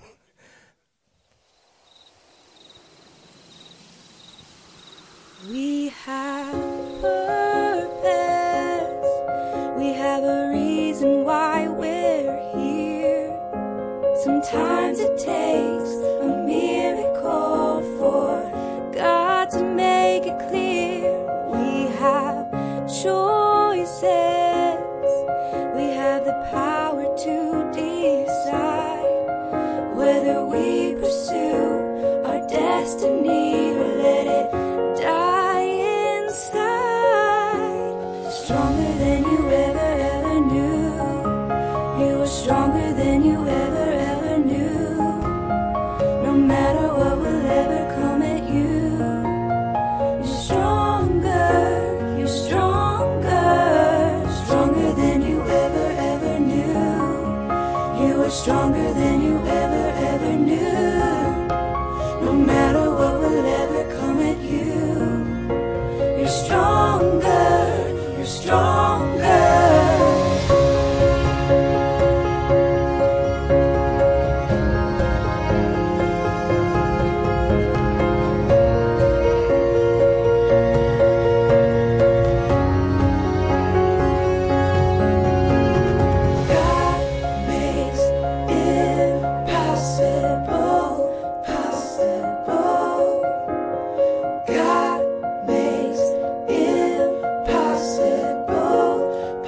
We have purpose. We have a reason why we're here. Sometimes it takes a miracle for God to make it clear. We have choices. We have the power to decide whether we pursue our destiny or let it die inside. Stronger than you ever knew. You are stronger than you ever knew. No matter what will ever come at you, you're stronger. You're stronger. Stronger than you ever knew. You are stronger than you ever knew. No matter what will ever come at you, you're stronger, you're stronger. God makes impossible possible. God makes impossible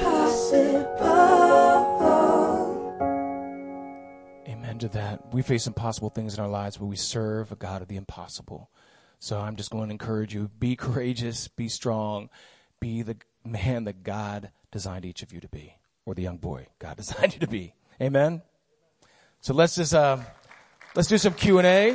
possible. Amen to that. We face impossible things in our lives, but we serve a God of the impossible. So I'm just going to encourage you, be courageous, be strong, be the man that God designed each of you to be, or the young boy God designed you to be. Amen? So let's just, let's do some Q&A.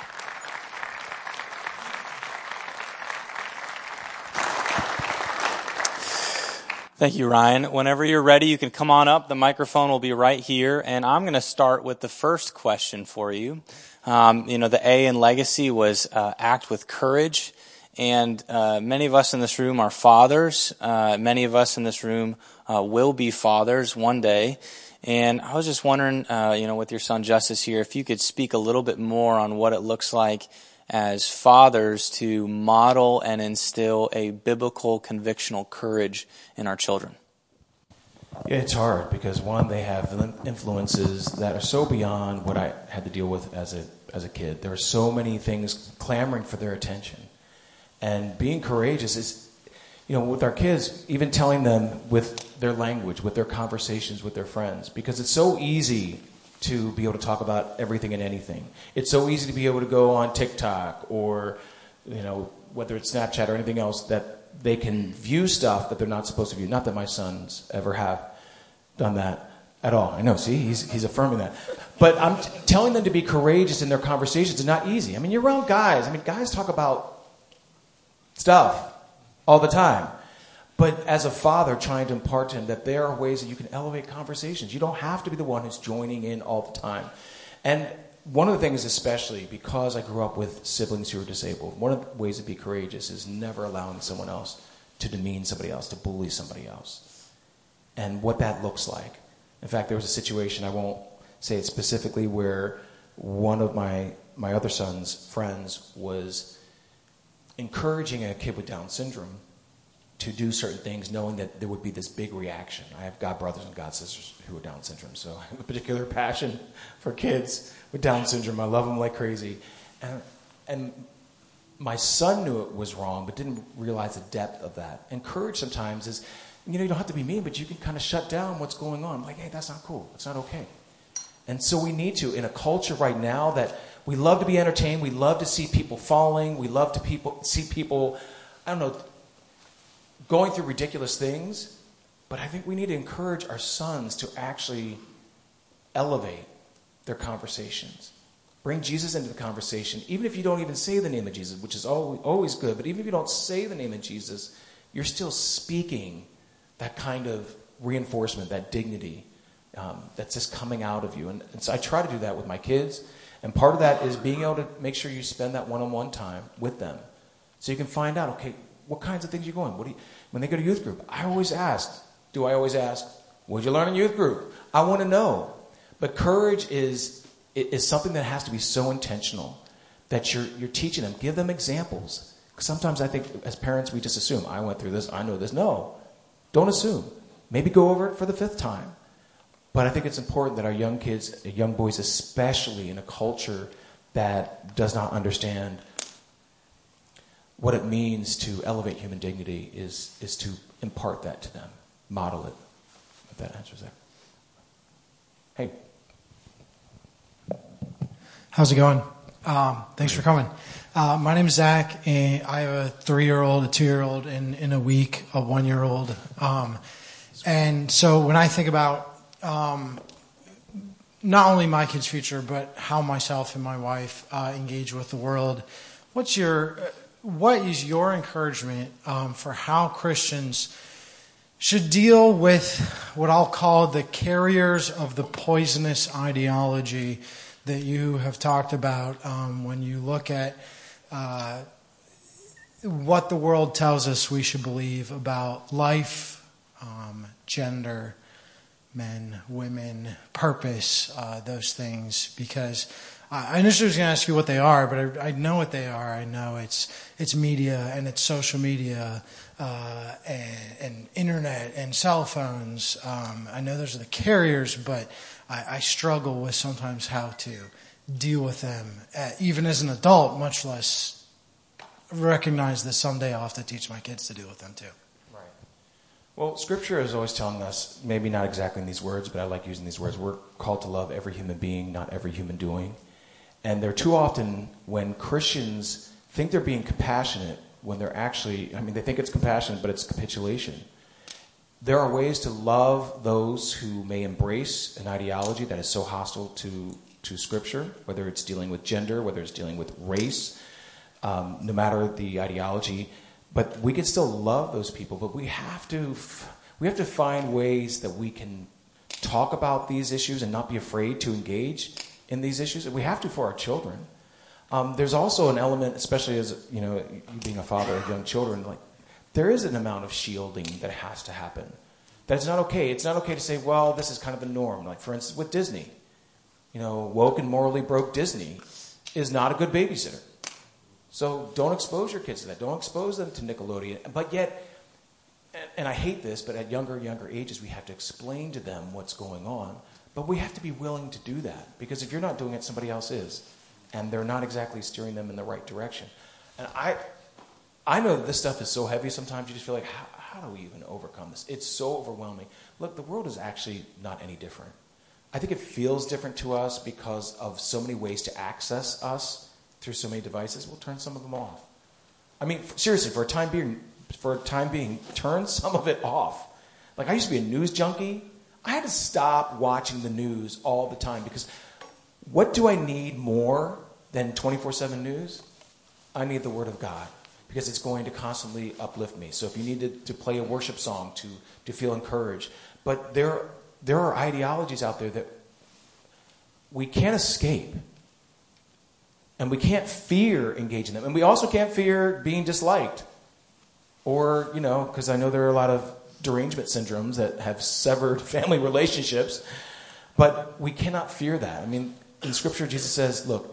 Thank you, Ryan. Whenever you're ready, you can come on up. The microphone will be right here. And I'm going to start with the first question for you. The A in legacy was act with courage. And many of us in this room are fathers. Many of us in this room will be fathers one day. And I was just wondering, with your son Justice here, if you could speak a little bit more on what it looks like as fathers to model and instill a biblical convictional courage in our children. Yeah, it's hard because, one, they have influences that are so beyond what I had to deal with as a kid. There are so many things clamoring for their attention. And being courageous is, with our kids, even telling them with their language, with their conversations with their friends, because it's so easy to be able to talk about everything and anything. It's so easy to be able to go on TikTok or, whether it's Snapchat or anything else, that they can view stuff that they're not supposed to view. Not that my sons ever have done that at all. I know, see, he's affirming that. But I'm telling them to be courageous in their conversations is not easy. I mean, you're around guys. I mean, guys talk about stuff all the time. But as a father, trying to impart to him that there are ways that you can elevate conversations. You don't have to be the one who's joining in all the time. And one of the things, especially because I grew up with siblings who are disabled, one of the ways to be courageous is never allowing someone else to demean somebody else, to bully somebody else. And what that looks like. In fact, there was a situation, I won't say it specifically, where one of my other son's friends was encouraging a kid with Down syndrome to do certain things, knowing that there would be this big reaction. I have god brothers and god sisters who are Down syndrome, so I have a particular passion for kids with Down syndrome. I love them like crazy. And my son knew it was wrong, but didn't realize the depth of that. And courage sometimes is, you don't have to be mean, but you can kind of shut down what's going on. Like, hey, that's not cool. It's not okay. And so we need to, in a culture right now that we love to be entertained, we love to see people falling, we love to see people, going through ridiculous things, but I think we need to encourage our sons to actually elevate their conversations. Bring Jesus into the conversation, even if you don't even say the name of Jesus, which is always good, but even if you don't say the name of Jesus, you're still speaking that kind of reinforcement, that dignity that's just coming out of you. And so I try to do that with my kids, and part of that is being able to make sure you spend that one-on-one time with them so you can find out, okay, what kinds of things are you going? When they go to youth group, I always ask, what did you learn in youth group? I want to know. But courage is something that has to be so intentional that you're teaching them. Give them examples. Because sometimes I think as parents we just assume, I went through this, I know this. No, don't assume. Maybe go over it for the 5th time. But I think it's important that our young kids, young boys especially, in a culture that does not understand what it means to elevate human dignity is to impart that to them, model it. If that answers that. Hey. How's it going? Thanks for coming. My name is Zach, and I have a 3-year-old, a 2-year-old, and in a week, a 1-year-old. And so when I think about not only my kids' future, but how myself and my wife engage with the world, what is your encouragement for how Christians should deal with what I'll call the carriers of the poisonous ideology that you have talked about when you look at what the world tells us we should believe about life, gender, men, women, purpose, those things, because I initially was going to ask you what they are, but I know what they are. I know it's media and it's social media and internet and cell phones. I know those are the carriers, but I struggle with sometimes how to deal with them, even as an adult, much less recognize that someday I'll have to teach my kids to deal with them too. Right. Well, Scripture is always telling us, maybe not exactly in these words, but I like using these words, we're called to love every human being, not every human doing. And they're too often when Christians think they're being compassionate when they're actually, they think it's compassion, but it's capitulation. There are ways to love those who may embrace an ideology that is so hostile to Scripture, whether it's dealing with gender, whether it's dealing with race, no matter the ideology. But we can still love those people, but we have to find ways that we can talk about these issues and not be afraid to engage in these issues. And we have to for our children. There's also an element, especially as you being a father of young children, like there is an amount of shielding that has to happen. That's not okay. It's not okay to say, well, this is kind of the norm. Like, for instance, with Disney. Woke and morally broke Disney is not a good babysitter. So don't expose your kids to that. Don't expose them to Nickelodeon. But yet, and I hate this, but at younger ages, we have to explain to them what's going on. But we have to be willing to do that. Because if you're not doing it, somebody else is. And they're not exactly steering them in the right direction. And I know that this stuff is so heavy sometimes you just feel like, how do we even overcome this? It's so overwhelming. Look, the world is actually not any different. I think it feels different to us because of so many ways to access us through so many devices. We'll turn some of them off. I mean, seriously, for a time being, turn some of it off. Like, I used to be a news junkie. I had to stop watching the news all the time because what do I need more than 24/7 news? I need the Word of God because it's going to constantly uplift me. So if you need to play a worship song to feel encouraged. But there are ideologies out there that we can't escape. And we can't fear engaging them. And we also can't fear being disliked. Or, because I know there are a lot of derangement syndromes that have severed family relationships. But we cannot fear that. I mean, in Scripture, Jesus says, look,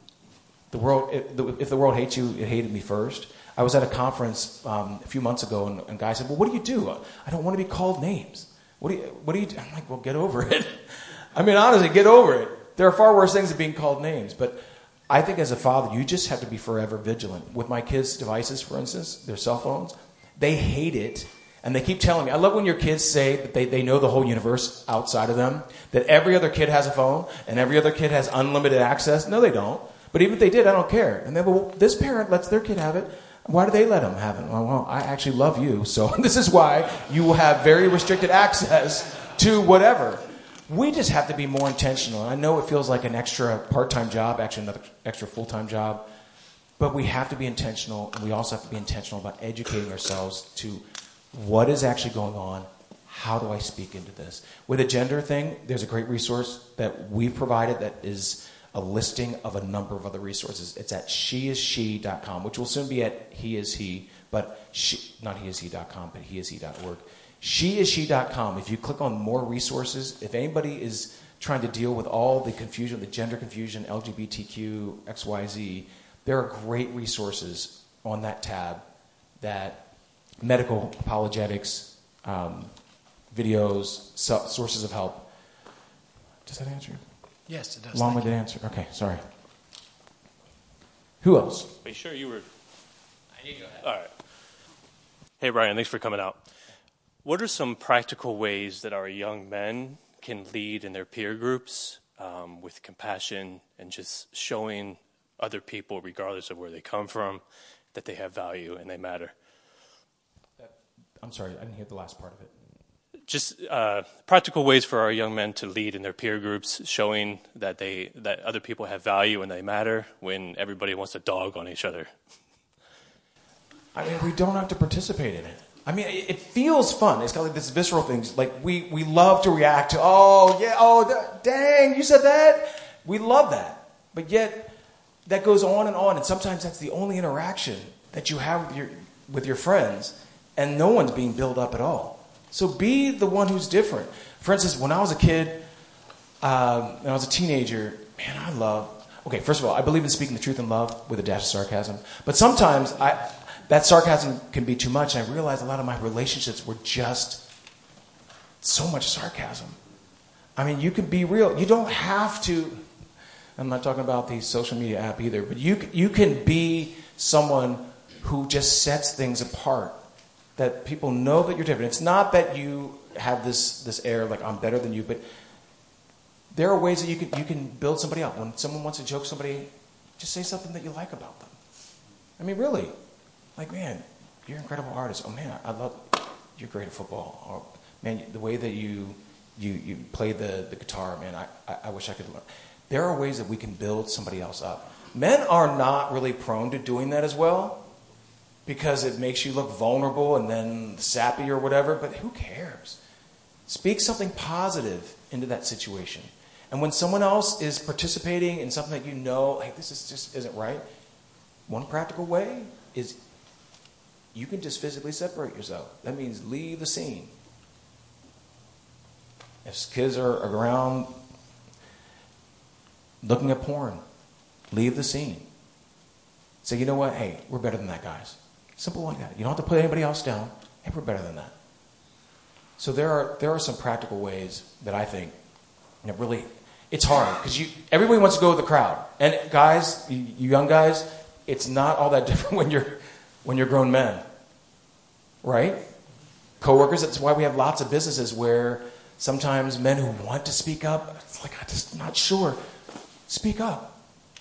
if the world hates you, it hated me first. I was at a conference a few months ago, and a guy said, well, what do you do? I don't want to be called names. What do you do? I'm like, well, get over it. I mean, honestly, get over it. There are far worse things than being called names. But I think as a father, you just have to be forever vigilant. With my kids' devices, for instance, their cell phones, they hate it. And they keep telling me, I love when your kids say that they know the whole universe outside of them, that every other kid has a phone and every other kid has unlimited access. No, they don't. But even if they did, I don't care. And they go, well, this parent lets their kid have it. Why do they let them have it? Well, I actually love you, so this is why you will have very restricted access to whatever. We just have to be more intentional. I know it feels like an extra part-time job, actually another extra full-time job, but we have to be intentional, and we also have to be intentional about educating ourselves to what is actually going on. How do I speak into this? With a gender thing, there's a great resource that we've provided that is a listing of a number of other resources. It's at sheisshe.com, which will soon be at heishe, but not heishe.com, but heishe.org. Sheisshe.com. If you click on more resources, if anybody is trying to deal with all the confusion, the gender confusion, LGBTQ, XYZ, there are great resources on that tab that medical apologetics, videos, sources of help. Does that answer? Yes, it does. Long-winded answer. Okay, sorry. Who else? Are you sure you were? I need to go ahead. All right. Hey, Brian, thanks for coming out. What are some practical ways that our young men can lead in their peer groups with compassion and just showing other people, regardless of where they come from, that they have value and they matter? I'm sorry, I didn't hear the last part of it. Just practical ways for our young men to lead in their peer groups, showing that other people have value and they matter when everybody wants to dog on each other. I mean, we don't have to participate in it. I mean, it feels fun. It's got like this visceral thing. Like we love to react to, dang, you said that. We love that. But yet that goes on, and sometimes that's the only interaction that you have with your friends, and no one's being built up at all. So be the one who's different. For instance, when I was a kid, when I was a teenager, first of all, I believe in speaking the truth in love with a dash of sarcasm. But sometimes that sarcasm can be too much, and I realized a lot of my relationships were just so much sarcasm. I mean, you can be real. You don't have to. I'm not talking about the social media app either, but you can be someone who just sets things apart, that people know that you're different. It's not that you have this air like I'm better than you, but there are ways that you can build somebody up. When someone wants to joke somebody, just say something that you like about them. I mean, really. Like, man, you're an incredible artist. Oh, man, I love, you're great at football. Or, man, the way that you play the guitar, man, I wish I could learn. There are ways that we can build somebody else up. Men are not really prone to doing that as well, because it makes you look vulnerable and then sappy or whatever, but who cares? Speak something positive into that situation. And when someone else is participating in something that you know, hey, this is just isn't right, one practical way is you can just physically separate yourself. That means leave the scene. If kids are around looking at porn, leave the scene. Say, you know what? Hey, we're better than that, guys. Simple like that. You don't have to put anybody else down. Hey, we're better than that. So there are some practical ways that I think that really, it's hard because everybody wants to go with the crowd. And guys, you young guys, it's not all that different when you're grown men, right? Coworkers. That's why we have lots of businesses where sometimes men who want to speak up, it's like, I'm just not sure. Speak up.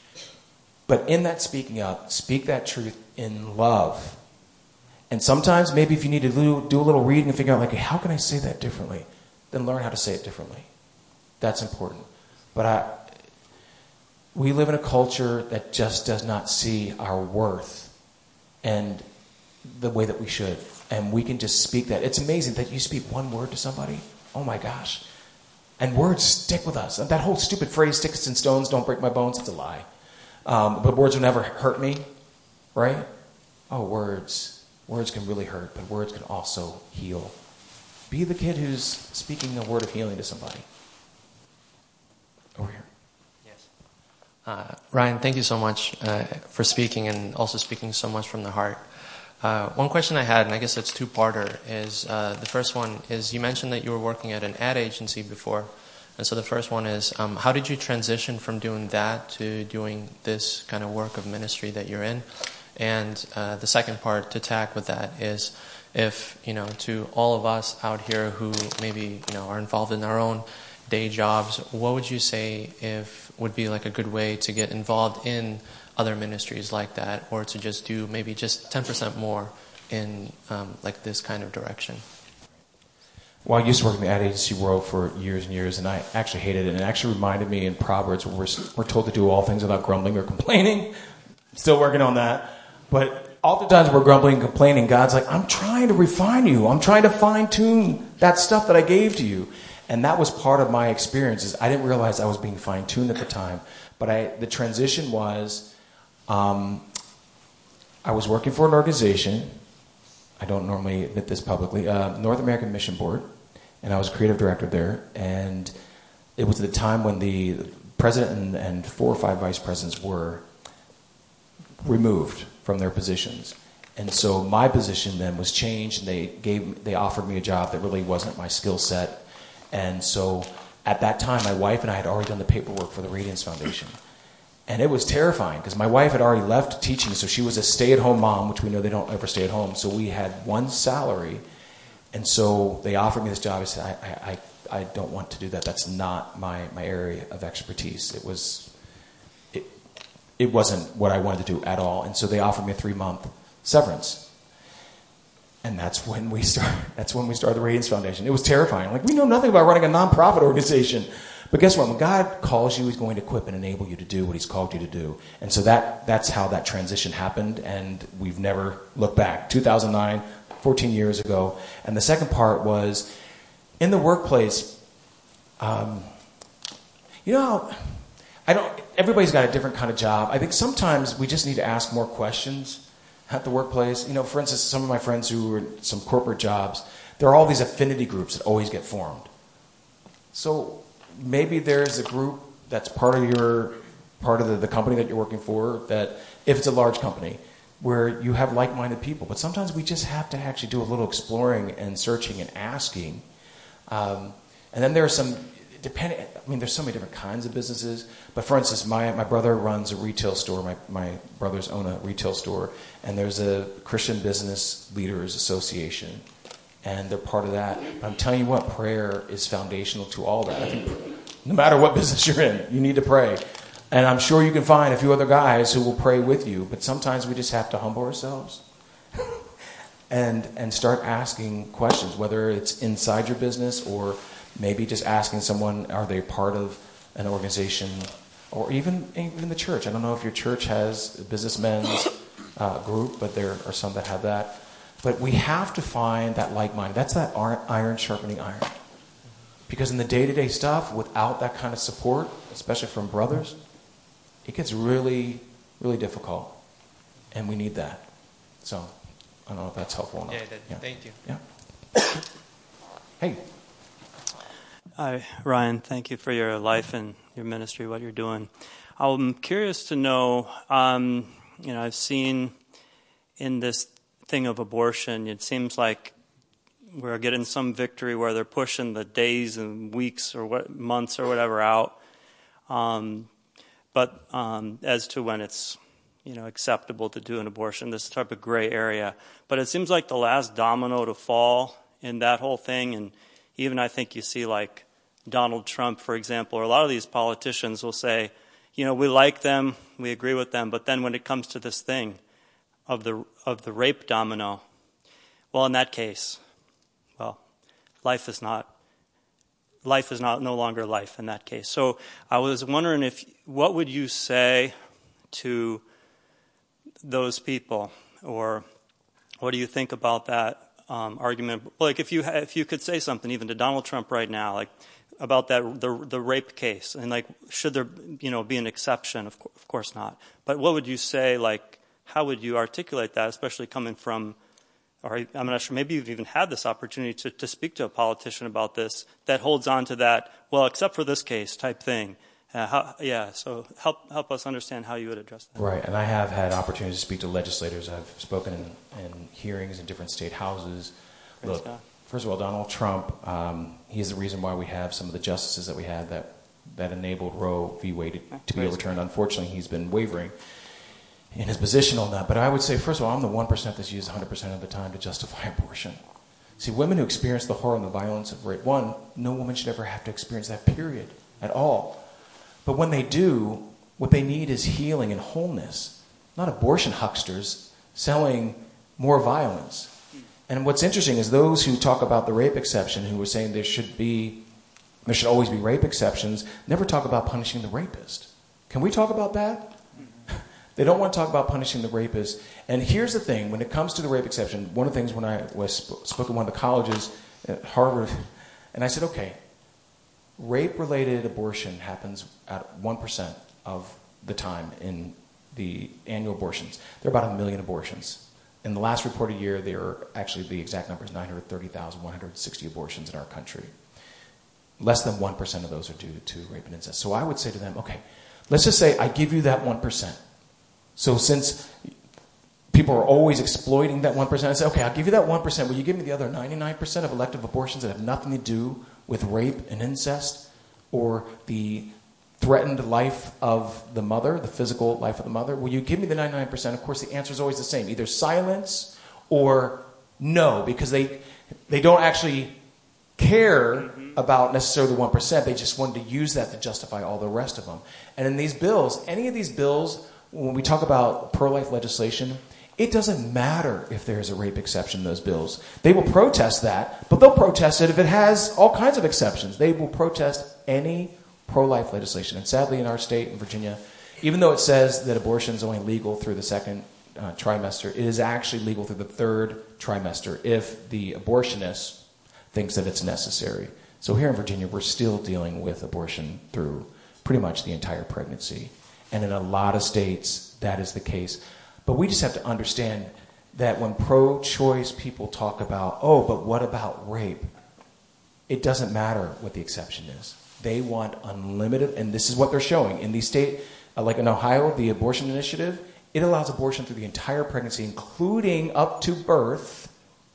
But in that speaking up, speak that truth in love. And sometimes maybe if you need to do a little reading and figure out, like, how can I say that differently? Then learn how to say it differently. That's important. But we live in a culture that just does not see our worth and the way that we should. And we can just speak that. It's amazing that you speak one word to somebody. Oh my gosh. And words stick with us. That whole stupid phrase, sticks and stones don't break my bones, it's a lie. But words will never hurt me, right? Oh, words. Words can really hurt, but words can also heal. Be the kid who's speaking the word of healing to somebody. Over here. Yes. Ryan, thank you so much for speaking and also speaking so much from the heart. One question I had, and I guess it's two-parter, is the first one is you mentioned that you were working at an ad agency before. And so the first one is, how did you transition from doing that to doing this kind of work of ministry that you're in? And the second part to tack with that is, if, to all of us out here who maybe, are involved in our own day jobs, what would you say would be like a good way to get involved in other ministries like that, or to just do maybe just 10% more in like this kind of direction? Well, I used to work in the ad agency world for years and years, and I actually hated it. And it actually reminded me in Proverbs where we're told to do all things without grumbling or complaining. Still working on that. But oftentimes we're grumbling and complaining. God's like, I'm trying to refine you. I'm trying to fine-tune that stuff that I gave to you. And that was part of my experiences. I didn't realize I was being fine-tuned at the time. But the transition was, I was working for an organization. I don't normally admit this publicly. North American Mission Board. And I was creative director there. And it was the time when the president and 4 or 5 vice presidents were removed from their positions. And so my position then was changed, and they offered me a job that really wasn't my skill set. And so at that time, my wife and I had already done the paperwork for the Radiance Foundation. And it was terrifying because my wife had already left teaching, so she was a stay-at-home mom, which we know they don't ever stay at home. So we had one salary. And so they offered me this job. I said, I don't want to do that. That's not my area of expertise. It wasn't what I wanted to do at all. And so they offered me a 3-month severance. And that's when we started the Radiance Foundation. It was terrifying. Like, we know nothing about running a nonprofit organization. But guess what? When God calls you, He's going to equip and enable you to do what He's called you to do. And so that's how that transition happened, and we've never looked back. 2009, 14 years ago. And the second part was, in the workplace, everybody's got a different kind of job. I think sometimes we just need to ask more questions at the workplace. For instance, some of my friends who were in some corporate jobs, there are all these affinity groups that always get formed. So maybe there's a group that's part of the company that you're working for, that if it's a large company, where you have like-minded people. But sometimes we just have to actually do a little exploring and searching and asking. And then there are some, there's so many different kinds of businesses. But for instance, my brother runs a retail store. My brothers own a retail store. And there's a Christian Business Leaders Association. And they're part of that. But I'm telling you what, prayer is foundational to all that. I think no matter what business you're in, you need to pray. And I'm sure you can find a few other guys who will pray with you. But sometimes we just have to humble ourselves and start asking questions, whether it's inside your business or maybe just asking someone, are they part of an organization, or even the church. I don't know if your church has a businessmen's group, but there are some that have that. But we have to find that like-minded. That's that iron sharpening iron. Because in the day-to-day stuff, without that kind of support, especially from brothers, it gets really, really difficult. And we need that. So, I don't know if that's helpful or not. Thank you. Yeah. Hey. Hi, Ryan. Thank you for your life and your ministry, what you're doing. I'm curious to know, I've seen in this thing of abortion, it seems like we're getting some victory where they're pushing the days and weeks or months or whatever out. But as to when it's acceptable to do an abortion, this type of gray area. But it seems like the last domino to fall in that whole thing, and even I think you see like Donald Trump, for example, or a lot of these politicians will say, we like them, we agree with them, but then when it comes to this thing of the rape domino, well, in that case, life is no longer life in that case. So I was wondering what would you say to those people, or what do you think about that argument? Like if you could say something even to Donald Trump right now, like about that the rape case, and like should there be an exception? Of course not. But what would you say? Like how would you articulate that, especially coming from? Or I'm not sure, maybe you've even had this opportunity to speak to a politician about this that holds on to that, well, except for this case type thing. So help us understand how you would address that. Right, and I have had opportunities to speak to legislators. I've spoken in hearings in different state houses. Look, first of all, Donald Trump, he's the reason why we have some of the justices that we had that enabled Roe v. Wade to be overturned. Unfortunately, he's been wavering in his position on that. But I would say, first of all, I'm the 1% that's used 100% of the time to justify abortion. See, women who experience the horror and the violence of rape, one, no woman should ever have to experience that, period, at all. But when they do, what they need is healing and wholeness, not abortion hucksters selling more violence. And what's interesting is those who talk about the rape exception, who were saying there should always be rape exceptions, never talk about punishing the rapist. Can we talk about that? They don't want to talk about punishing the rapist. And here's the thing, when it comes to the rape exception, one of the things when I spoke at one of the colleges at Harvard, and I said, okay, rape-related abortion happens at 1% of the time in the annual abortions. There are about 1 million abortions. In the last reported year, there are actually, the exact number is 930,160 abortions in our country. Less than 1% of those are due to rape and incest. So I would say to them, okay, let's just say I give you that 1%. So since people are always exploiting that 1%, I say, okay, I'll give you that 1%. Will you give me the other 99% of elective abortions that have nothing to do with rape and incest or the threatened life of the mother, the physical life of the mother? Will you give me the 99%? Of course, the answer is always the same, either silence or no, because they don't actually care about necessarily the 1%. They just wanted to use that to justify all the rest of them. And in these bills, any of these bills, when we talk about pro-life legislation, it doesn't matter if there's a rape exception in those bills. They will protest that, but they'll protest it if it has all kinds of exceptions. They will protest any pro-life legislation. And sadly, in our state, in Virginia, even though it says that abortion is only legal through the second trimester, it is actually legal through the third trimester if the abortionist thinks that it's necessary. So here in Virginia, we're still dealing with abortion through pretty much the entire pregnancy. And in a lot of states, that is the case. But we just have to understand that when pro-choice people talk about, oh, but what about rape? It doesn't matter what the exception is. They want unlimited, and this is what they're showing. In these states, like in Ohio, the abortion initiative, it allows abortion through the entire pregnancy, including up to birth,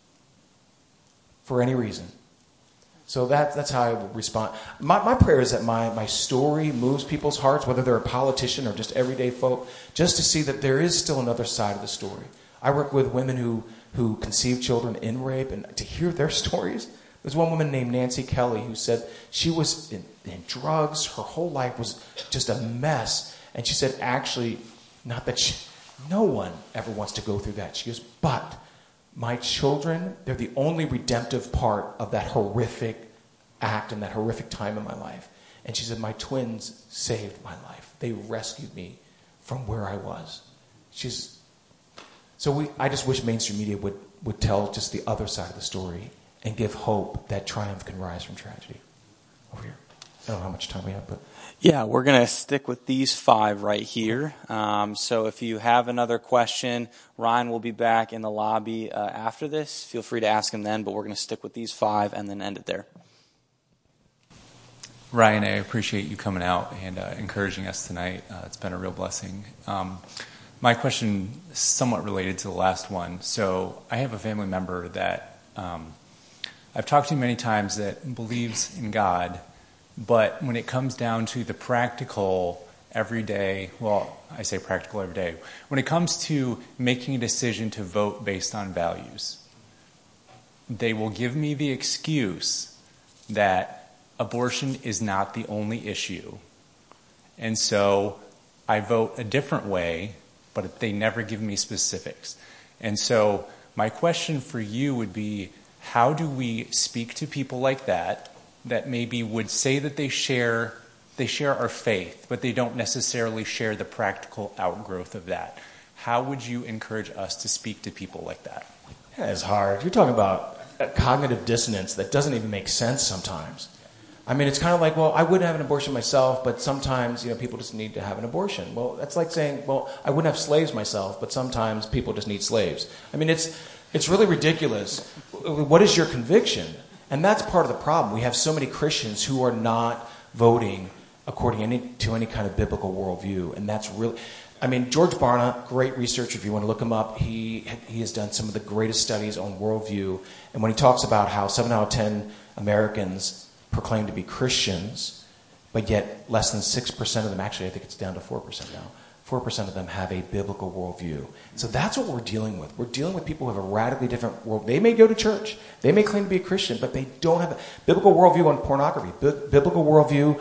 for any reason. So that's how I would respond. My prayer is that my story moves people's hearts, whether they're a politician or just everyday folk, just to see that there is still another side of the story. I work with women who conceive children in rape, and to hear their stories. There's one woman named Nancy Kelly who said she was in drugs. Her whole life was just a mess. And she said, actually, no one ever wants to go through that. She goes, but my children, they're the only redemptive part of that horrific act and that horrific time in my life. And she said, my twins saved my life. They rescued me from where I was. I just wish mainstream media would tell just the other side of the story and give hope that triumph can rise from tragedy. over here. I don't know how much time we have, but Yeah, we're going to stick with these 5 right here. So if you have another question, Ryan will be back in the lobby after this. Feel free to ask him then, but we're going to stick with these 5 and then end it there. Ryan, I appreciate you coming out and encouraging us tonight. It's been a real blessing. My question is somewhat related to the last one. So I have a family member that I've talked to many times that believes in God, but when it comes down to the practical everyday, well, I say practical every day, when it comes to making a decision to vote based on values, they will give me the excuse that abortion is not the only issue. And so I vote a different way, but they never give me specifics. And so my question for you would be, how do we speak to people like that maybe would say that they share our faith, but they don't necessarily share the practical outgrowth of that? How would you encourage us to speak to people like that? Yeah, it's hard. You're talking about a cognitive dissonance that doesn't even make sense sometimes. I mean, it's kind of like, well, I wouldn't have an abortion myself, but sometimes, people just need to have an abortion. Well, that's like saying, well, I wouldn't have slaves myself, but sometimes people just need slaves. I mean, it's really ridiculous. What is your conviction? And that's part of the problem. We have so many Christians who are not voting according to any kind of biblical worldview. And that's really, George Barna, great researcher, if you want to look him up, he has done some of the greatest studies on worldview. And when he talks about how 7 out of 10 Americans proclaim to be Christians, but yet less than 6% of them, actually I think it's down to 4% now, 4% of them have a biblical worldview. So that's what we're dealing with. We're dealing with people who have a radically different world. They may go to church. They may claim to be a Christian, but they don't have a biblical worldview on pornography, biblical worldview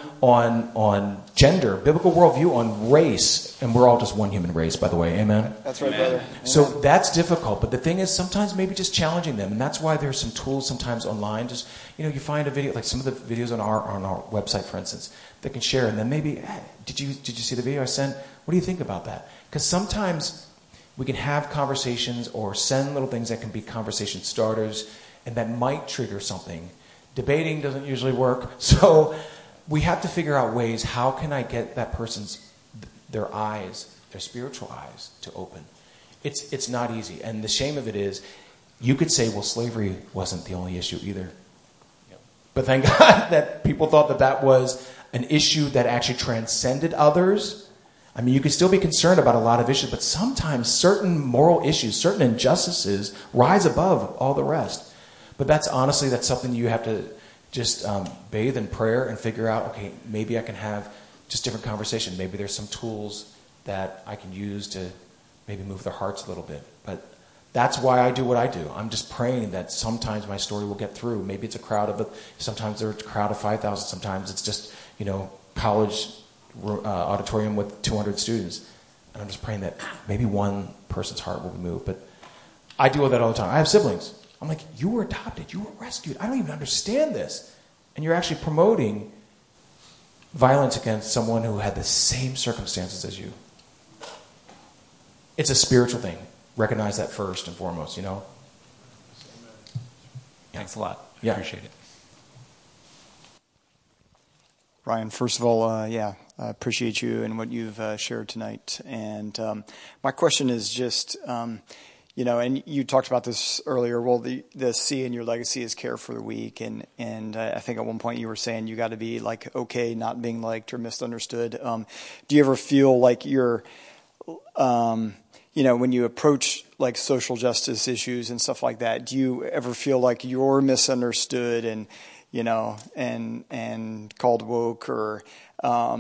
on gender, biblical worldview on race. And we're all just one human race, by the way. Amen? That's right, brother. So that's difficult. But the thing is, sometimes maybe just challenging them. And that's why there's some tools sometimes online. Just, you find a video, like some of the videos on our website, for instance, that can share. And then maybe, hey, did you see the video I sent? What do you think about that? Because sometimes we can have conversations or send little things that can be conversation starters and that might trigger something. Debating doesn't usually work. So we have to figure out ways, how can I get that person's, their eyes, their spiritual eyes to open? It's not easy. And the shame of it is, you could say, well, slavery wasn't the only issue either. Yep. But thank God that people thought that was an issue that actually transcended others. You could still be concerned about a lot of issues, but sometimes certain moral issues, certain injustices rise above all the rest. But that's something you have to just bathe in prayer and figure out, okay, maybe I can have just different conversation. Maybe there's some tools that I can use to maybe move their hearts a little bit. But that's why I do what I do. I'm just praying that sometimes my story will get through. Maybe it's sometimes there's a crowd of 5,000. Sometimes it's just, college auditorium with 200 students. And I'm just praying that maybe one person's heart will be moved. But I deal with that all the time. I have siblings. I'm like, you were adopted. You were rescued. I don't even understand this. And you're actually promoting violence against someone who had the same circumstances as you. It's a spiritual thing. Recognize that first and foremost, Thanks a lot. Yeah. Appreciate it. Ryan, first of all, I appreciate you and what you've shared tonight. And my question is just, and you talked about this earlier. Well, the C in your legacy is care for the weak, and I think at one point you were saying you got to be like okay not being liked or misunderstood. Do you ever feel like you're, when you approach like social justice issues and stuff like that, do you ever feel like you're misunderstood and called woke, or, how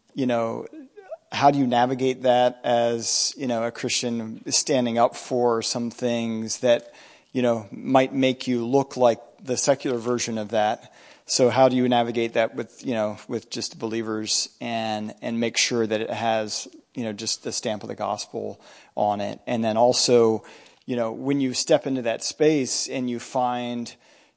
do you navigate that as, a Christian standing up for some things that, might make you look like the secular version of that? So how do you navigate that with just believers and make sure that it has, just the stamp of the gospel on it? And then also, when you step into that space and you find,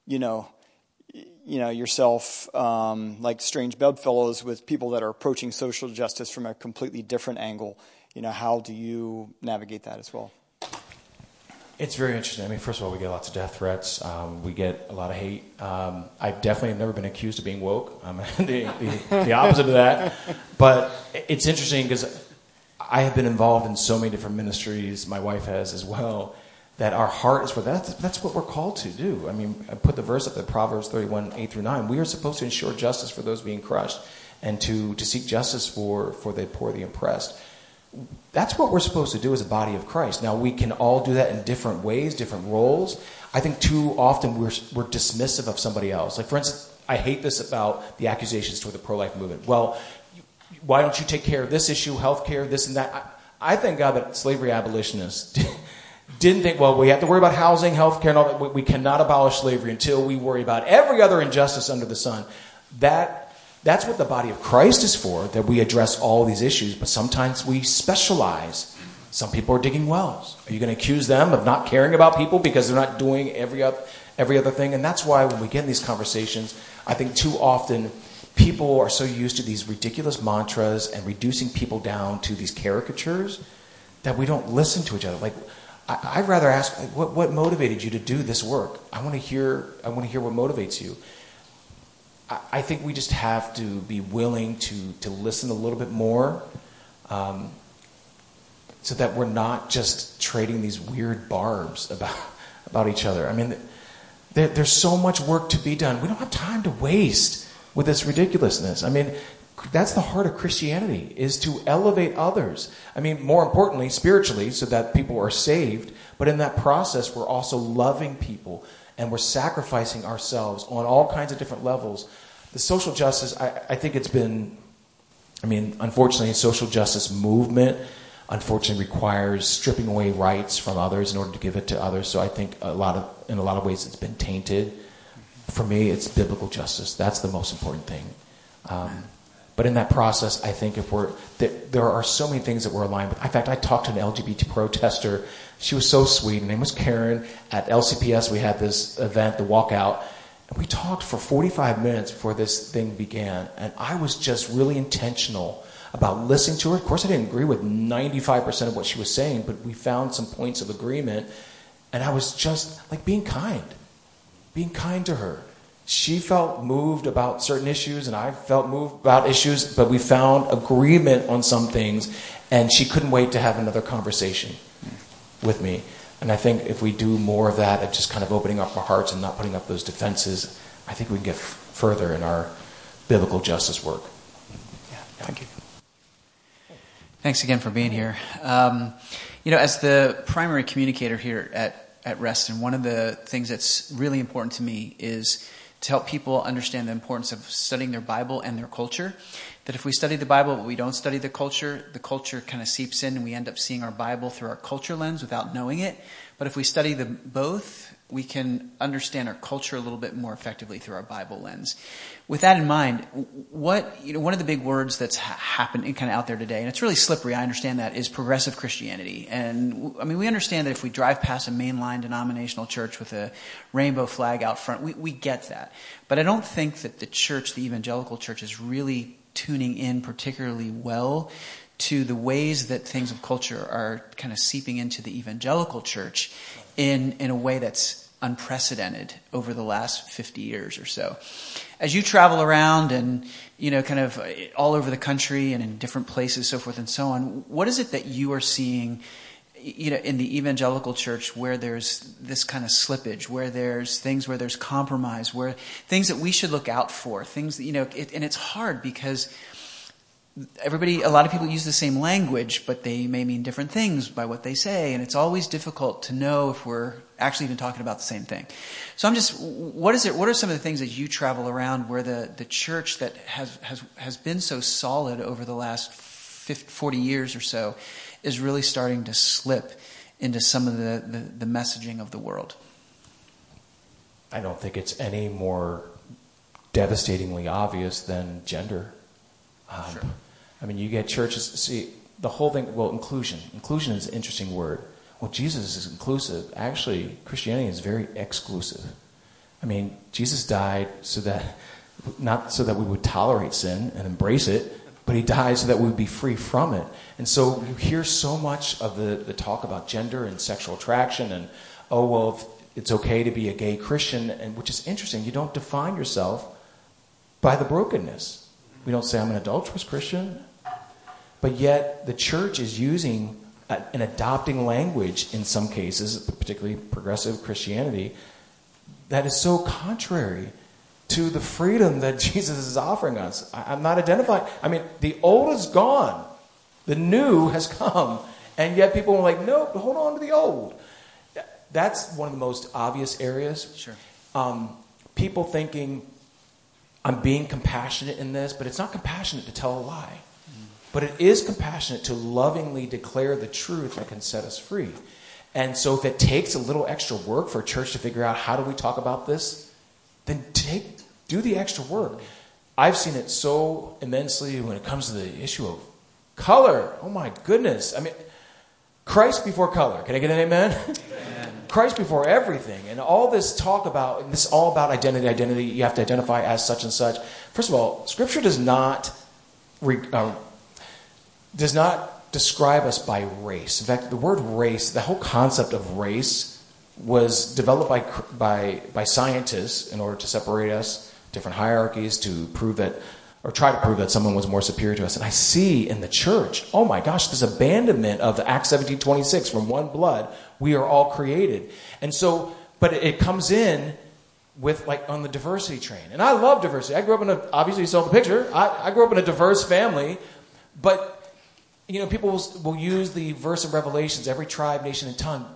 yourself like strange bedfellows with people that are approaching social justice from a completely different angle, how do you navigate that as well? It's very interesting. I mean, first of all, we get lots of death threats. We get a lot of hate. I definitely have never been accused of being woke. I'm the opposite of that. But it's interesting because I have been involved in so many different ministries. My wife has as well. That our heart is for that. That's what we're called to do. I mean, I put the verse up there, Proverbs 31, 8-9. We are supposed to ensure justice for those being crushed and to seek justice for the poor, the oppressed. That's what we're supposed to do as a body of Christ. Now, we can all do that in different ways, different roles. I think too often we're dismissive of somebody else. Like, for instance, I hate this about the accusations toward the pro-life movement. Well, why don't you take care of this issue, health care, this and that? I thank God that slavery abolitionists didn't think, well, we have to worry about housing, health care, and all that. We cannot abolish slavery until we worry about every other injustice under the sun. That's what the body of Christ is for, that we address all these issues, but sometimes we specialize. Some people are digging wells. Are you going to accuse them of not caring about people because they're not doing every other thing? And that's why when we get in these conversations, I think too often people are so used to these ridiculous mantras and reducing people down to these caricatures that we don't listen to each other. Like, I'd rather ask, what motivated you to do this work? I want to hear what motivates you. I think we just have to be willing to listen a little bit more, so that we're not just trading these weird barbs about each other. I mean, there's so much work to be done. We don't have time to waste with this ridiculousness. I mean, that's the heart of Christianity, is to elevate others. I mean, more importantly, spiritually, so that people are saved. But in that process, we're also loving people, and we're sacrificing ourselves on all kinds of different levels. The social justice, I think it's been, unfortunately, social justice movement, unfortunately, requires stripping away rights from others in order to give it to others. So I think in a lot of ways it's been tainted. For me, it's biblical justice. That's the most important thing. But in that process, I think there are so many things that we're aligned with. In fact, I talked to an LGBT protester. She was so sweet. Her name was Karen. At LCPS, we had this event, the walkout. And we talked for 45 minutes before this thing began. And I was just really intentional about listening to her. Of course, I didn't agree with 95% of what she was saying, but we found some points of agreement. And I was just like being kind to her. She felt moved about certain issues, and I felt moved about issues, but we found agreement on some things, and she couldn't wait to have another conversation with me. And I think if we do more of that, of just kind of opening up our hearts and not putting up those defenses, I think we can get further in our biblical justice work. Yeah, thank you. Thanks again for being here. As the primary communicator here at Reston, one of the things that's really important to me is to help people understand the importance of studying their Bible and their culture. That if we study the Bible but we don't study the culture kind of seeps in and we end up seeing our Bible through our culture lens without knowing it. But if we study them both, we can understand our culture a little bit more effectively through our Bible lens. With that in mind, one of the big words that's happening kind of out there today, and it's really slippery, I understand that, is progressive Christianity. And we understand that if we drive past a mainline denominational church with a rainbow flag out front, we get that. But I don't think that the church, the evangelical church, is really tuning in particularly well to the ways that things of culture are kind of seeping into the evangelical church in a way that's unprecedented over the last 50 years or so. As you travel around and, kind of all over the country and in different places, so forth and so on, what is it that you are seeing, in the evangelical church where there's this kind of slippage, where there's things where there's compromise, where things that we should look out for, things that, and it's hard because a lot of people use the same language, but they may mean different things by what they say, and it's always difficult to know if we're actually even talking about the same thing. So what are some of the things as you travel around where the church that has been so solid over the last 40 years or so is really starting to slip into some of the messaging of the world? I don't think it's any more devastatingly obvious than gender. Sure. You get churches, see, the whole thing, inclusion. Inclusion is an interesting word. Well, Jesus is inclusive. Actually, Christianity is very exclusive. Jesus died not so that we would tolerate sin and embrace it, but he died so that we would be free from it. And so you hear so much of the talk about gender and sexual attraction and, oh, well, it's okay to be a gay Christian, and which is interesting. You don't define yourself by the brokenness. We don't say I'm an adulterous Christian, but yet the church is using and adopting language in some cases, particularly progressive Christianity, that is so contrary to the freedom that Jesus is offering us. I'm not identifying. I mean, the old is gone. The new has come. And yet people are like, no, hold on to the old. That's one of the most obvious areas. Sure. People thinking, I'm being compassionate in this, but it's not compassionate to tell a lie. But it is compassionate to lovingly declare the truth that can set us free. And so if it takes a little extra work for a church to figure out how do we talk about this, then do the extra work. I've seen it so immensely when it comes to the issue of color. Oh my goodness. I mean, Christ before color. Can I get an amen? Amen. Christ before everything. And all this talk about, this is all about identity. You have to identify as such and such. First of all, Scripture does not describe us by race. In fact, the word race, the whole concept of race was developed by scientists in order to separate us, different hierarchies, to prove that, or try to prove that someone was more superior to us. And I see in the church, oh my gosh, this abandonment of Acts 17:26, from one blood, we are all created. And so, but it comes in with like on the diversity train. And I love diversity. I grew up obviously you saw the picture, I grew up in a diverse family, but you know, people will use the verse of Revelations, every tribe, nation, and tongue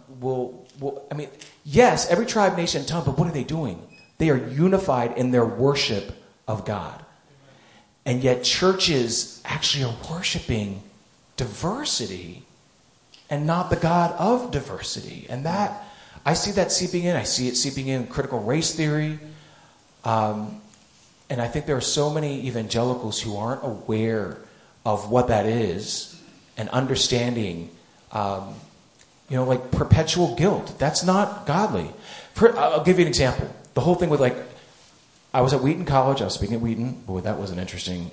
yes, every tribe, nation, and tongue, but what are they doing? They are unified in their worship of God. And yet churches actually are worshiping diversity and not the God of diversity. And that, I see that seeping in. I see it seeping in critical race theory. And I think there are so many evangelicals who aren't aware of what that is and understanding, like perpetual guilt. That's not godly. I'll give you an example. The whole thing with I was at Wheaton College. I was speaking at Wheaton. Boy, that was an interesting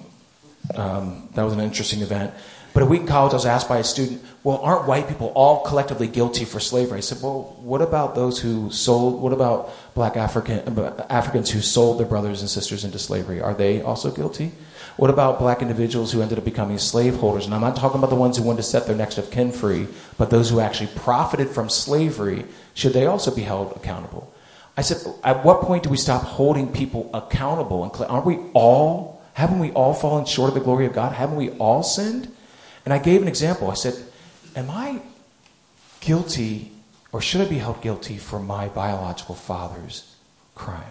event. But at Wheaton College, I was asked by a student, well, aren't white people all collectively guilty for slavery? I said, well, what about those who sold, what about black Africans who sold their brothers and sisters into slavery? Are they also guilty? What about black individuals who ended up becoming slaveholders? And I'm not talking about the ones who wanted to set their next of kin free, but those who actually profited from slavery. Should they also be held accountable? I said, at what point do we stop holding people accountable? And haven't we all fallen short of the glory of God? Haven't we all sinned? And I gave an example. I said, am I guilty, or should I be held guilty for my biological father's crime?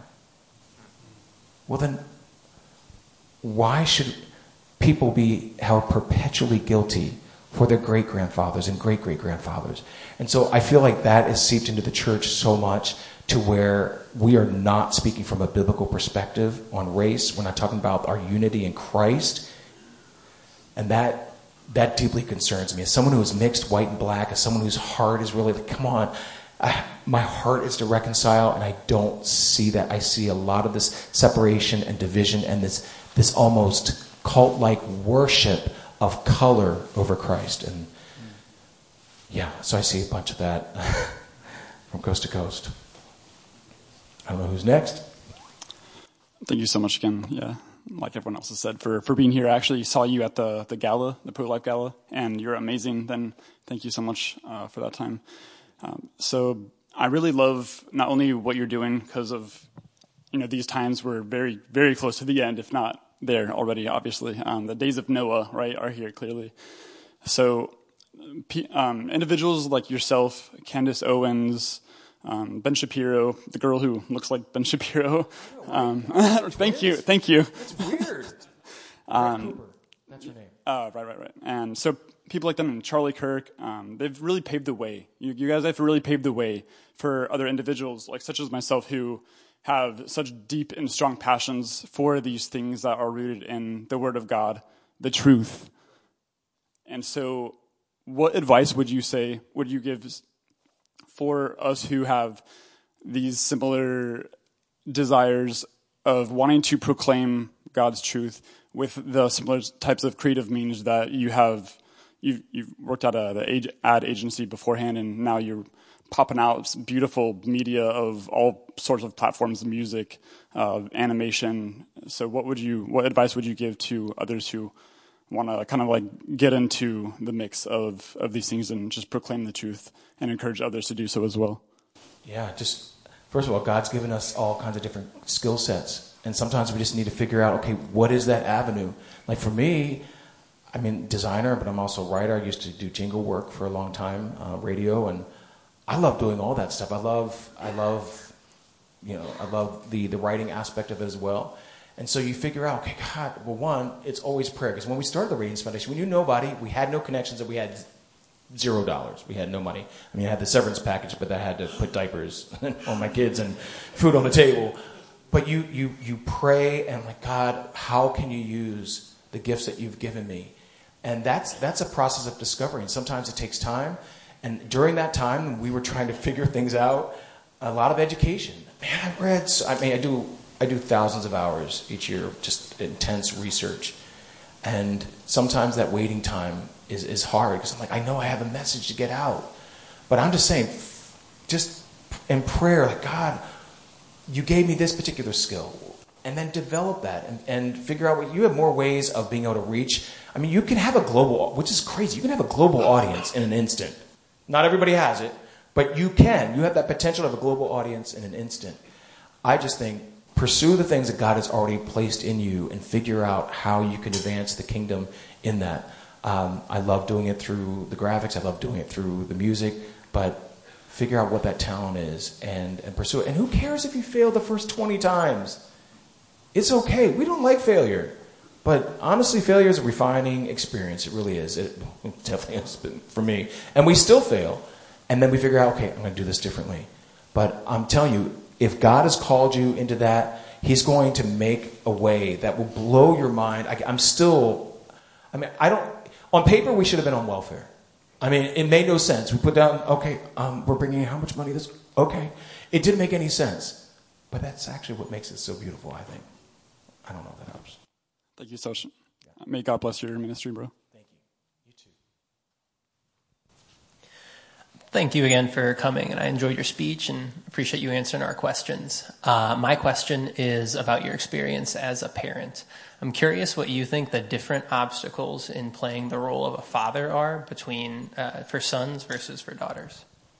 Well then, why should people be held perpetually guilty for their great-grandfathers and great-great-grandfathers? And so I feel like that is seeped into the church so much to where we are not speaking from a biblical perspective on race. We're not talking about our unity in Christ. And that deeply concerns me. As someone who is mixed white and black, as someone whose heart is really like, come on, my heart is to reconcile, and I don't see that. I see a lot of this separation and division and this almost cult-like worship of color over Christ. And so I see a bunch of that from coast to coast. I don't know who's next. Thank you so much again. Yeah, like everyone else has said, for being here. I actually saw you at the gala, the Pro-Life Gala, and you're amazing. Then thank you so much for that time. So I really love not only what you're doing because of these times we're very, very close to the end, if not there already, obviously. The days of Noah, right, are here clearly. So individuals like yourself, Candace Owens, Ben Shapiro, the girl who looks like Ben Shapiro. Thank you. It's weird. Cooper. That's her name. Right. And so people like them and Charlie Kirk, they've really paved the way. You guys have really paved the way for other individuals, such as myself, who have such deep and strong passions for these things that are rooted in the Word of God, the truth. And so what advice would you give for us who have these similar desires of wanting to proclaim God's truth with the similar types of creative means that you have. You've worked at the ad agency beforehand, and now you're popping out beautiful media of all sorts of platforms, music, animation. So what advice would you give to others who want to kind of like get into the mix of these things and just proclaim the truth and encourage others to do so as well? Yeah, just first of all, God's given us all kinds of different skill sets. And sometimes we just need to figure out, okay, what is that avenue? Like for me, designer, but I'm also a writer. I used to do jingle work for a long time, radio, and I love doing all that stuff. I love the writing aspect of it as well. And so you figure out, okay, God, well, one, it's always prayer. Because when we started the Radiance Foundation, we knew nobody, we had no connections, and we had $0. We had no money. I had the severance package, but that had to put diapers on my kids and food on the table. But you pray and like, God, how can you use the gifts that you've given me? And that's a process of discovery. And sometimes it takes time. And during that time, when we were trying to figure things out, a lot of education. Man, I do thousands of hours each year of just intense research. And sometimes that waiting time is hard because I'm like, I know I have a message to get out. But I'm just saying, just in prayer, like, God, you gave me this particular skill. And then develop that and figure out you have more ways of being able to reach. You can have a global, which is crazy. You can have a global audience in an instant. Not everybody has it, but you can. You have that potential to have a global audience in an instant. I just think pursue the things that God has already placed in you and figure out how you can advance the kingdom in that. I love doing it through the graphics. I love doing it through the music, but figure out what that talent is and pursue it. And who cares if you fail the first 20 times? It's okay. We don't like failure. But honestly, failure is a refining experience. It really is. It definitely has been for me. And we still fail. And then we figure out, okay, I'm going to do this differently. But I'm telling you, if God has called you into that, He's going to make a way that will blow your mind. On paper, we should have been on welfare. It made no sense. We put down, okay, we're bringing in how much money this, okay. It didn't make any sense. But that's actually what makes it so beautiful, I think. I don't know if that helps. Thank you so much. May God bless your ministry, bro. Thank you. You too. Thank you again for coming, and I enjoyed your speech and appreciate you answering our questions. My question is about your experience as a parent. I'm curious what you think the different obstacles in playing the role of a father are between for sons versus for daughters.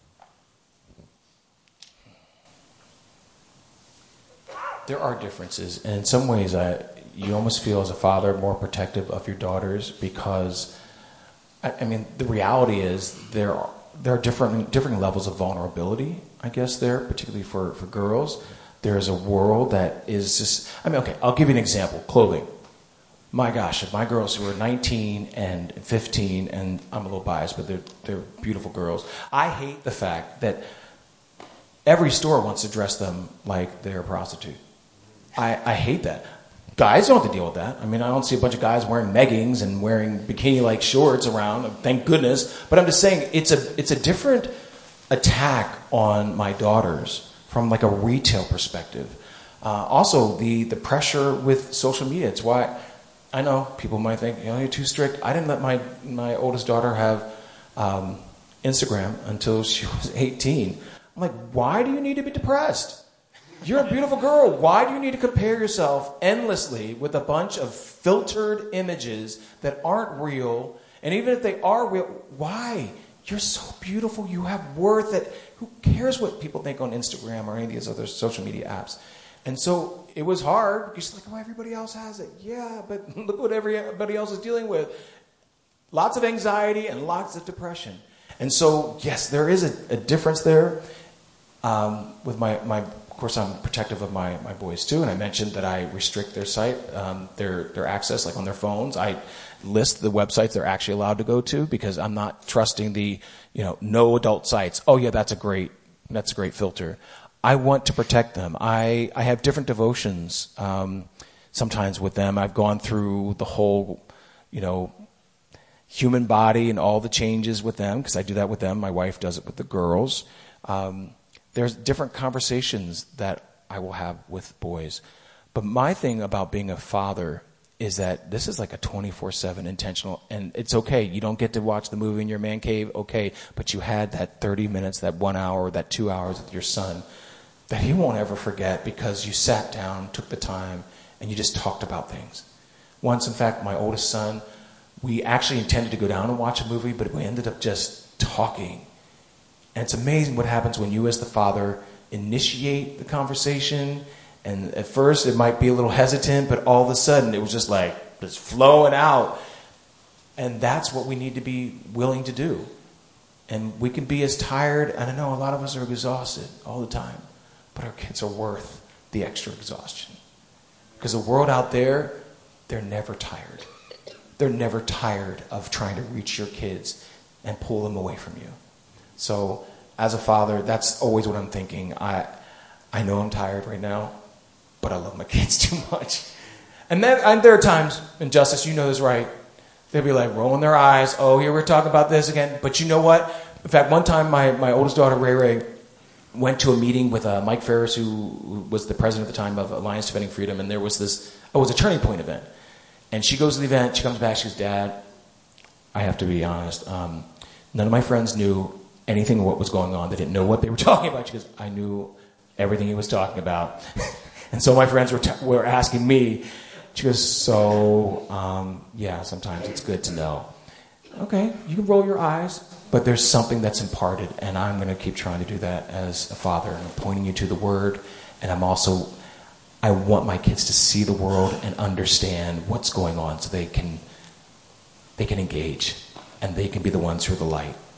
There are differences, and in some ways, you almost feel as a father more protective of your daughters because, the reality is there are different levels of vulnerability. I guess particularly for girls, there's a world that is just. I'll give you an example. Clothing. My gosh, if my girls who are 19 and 15, and I'm a little biased, but they're beautiful girls. I hate the fact that every store wants to dress them like they're a prostitute. I hate that. Guys don't have to deal with that. I don't see a bunch of guys wearing leggings and wearing bikini-like shorts around. Thank goodness. But I'm just saying it's a different attack on my daughters from like a retail perspective. Also, the pressure with social media. It's why I know people might think you're too strict. I didn't let my oldest daughter have Instagram until she was 18. I'm like, why do you need to be depressed? You're a beautiful girl. Why do you need to compare yourself endlessly with a bunch of filtered images that aren't real? And even if they are real, why? You're so beautiful. You have worth. Who cares what people think on Instagram or any of these other social media apps? And so it was hard because she's like, oh, everybody else has it. Yeah, but look what everybody else is dealing with. Lots of anxiety and lots of depression. And so, yes, there is a difference there. With my of course, I'm protective of my boys too, and I mentioned that I restrict their site, their access, like on their phones. I list the websites they're actually allowed to go to because I'm not trusting the, no adult sites. Oh yeah, that's a great filter. I want to protect them. I have different devotions sometimes with them. I've gone through the whole, human body and all the changes with them because I do that with them. My wife does it with the girls. There's different conversations that I will have with boys. But my thing about being a father is that this is like a 24/7 intentional, and it's okay. You don't get to watch the movie in your man cave, okay, but you had that 30 minutes, that 1 hour, that 2 hours with your son that he won't ever forget because you sat down, took the time, and you just talked about things. Once, in fact, my oldest son, we actually intended to go down and watch a movie, but we ended up just talking. And it's amazing what happens when you as the father initiate the conversation. And at first it might be a little hesitant, but all of a sudden it was just like, just flowing out. And that's what we need to be willing to do. And we can be as tired, and I know a lot of us are exhausted all the time, but our kids are worth the extra exhaustion. Because the world out there, they're never tired. They're never tired of trying to reach your kids and pull them away from you. So as a father, that's always what I'm thinking. I know I'm tired right now, but I love my kids too much. And there are times, and Justice, you know this, right? They'll be like rolling their eyes. Oh, here we're talking about this again. But you know what? In fact, one time my oldest daughter, Ray Ray, went to a meeting with Mike Ferris, who was the president at the time of Alliance Defending Freedom, and there was it was a Turning Point event. And she goes to the event, she comes back, she goes, Dad, I have to be honest, none of my friends knew anything of what was going on. They didn't know what they were talking about. She goes, I knew everything he was talking about. And so my friends were asking me. She goes, so, yeah, sometimes it's good to know. Okay, you can roll your eyes, but there's something that's imparted, and I'm going to keep trying to do that as a father. And I'm pointing you to the Word, and I want my kids to see the world and understand what's going on so they can engage, and they can be the ones who are the light.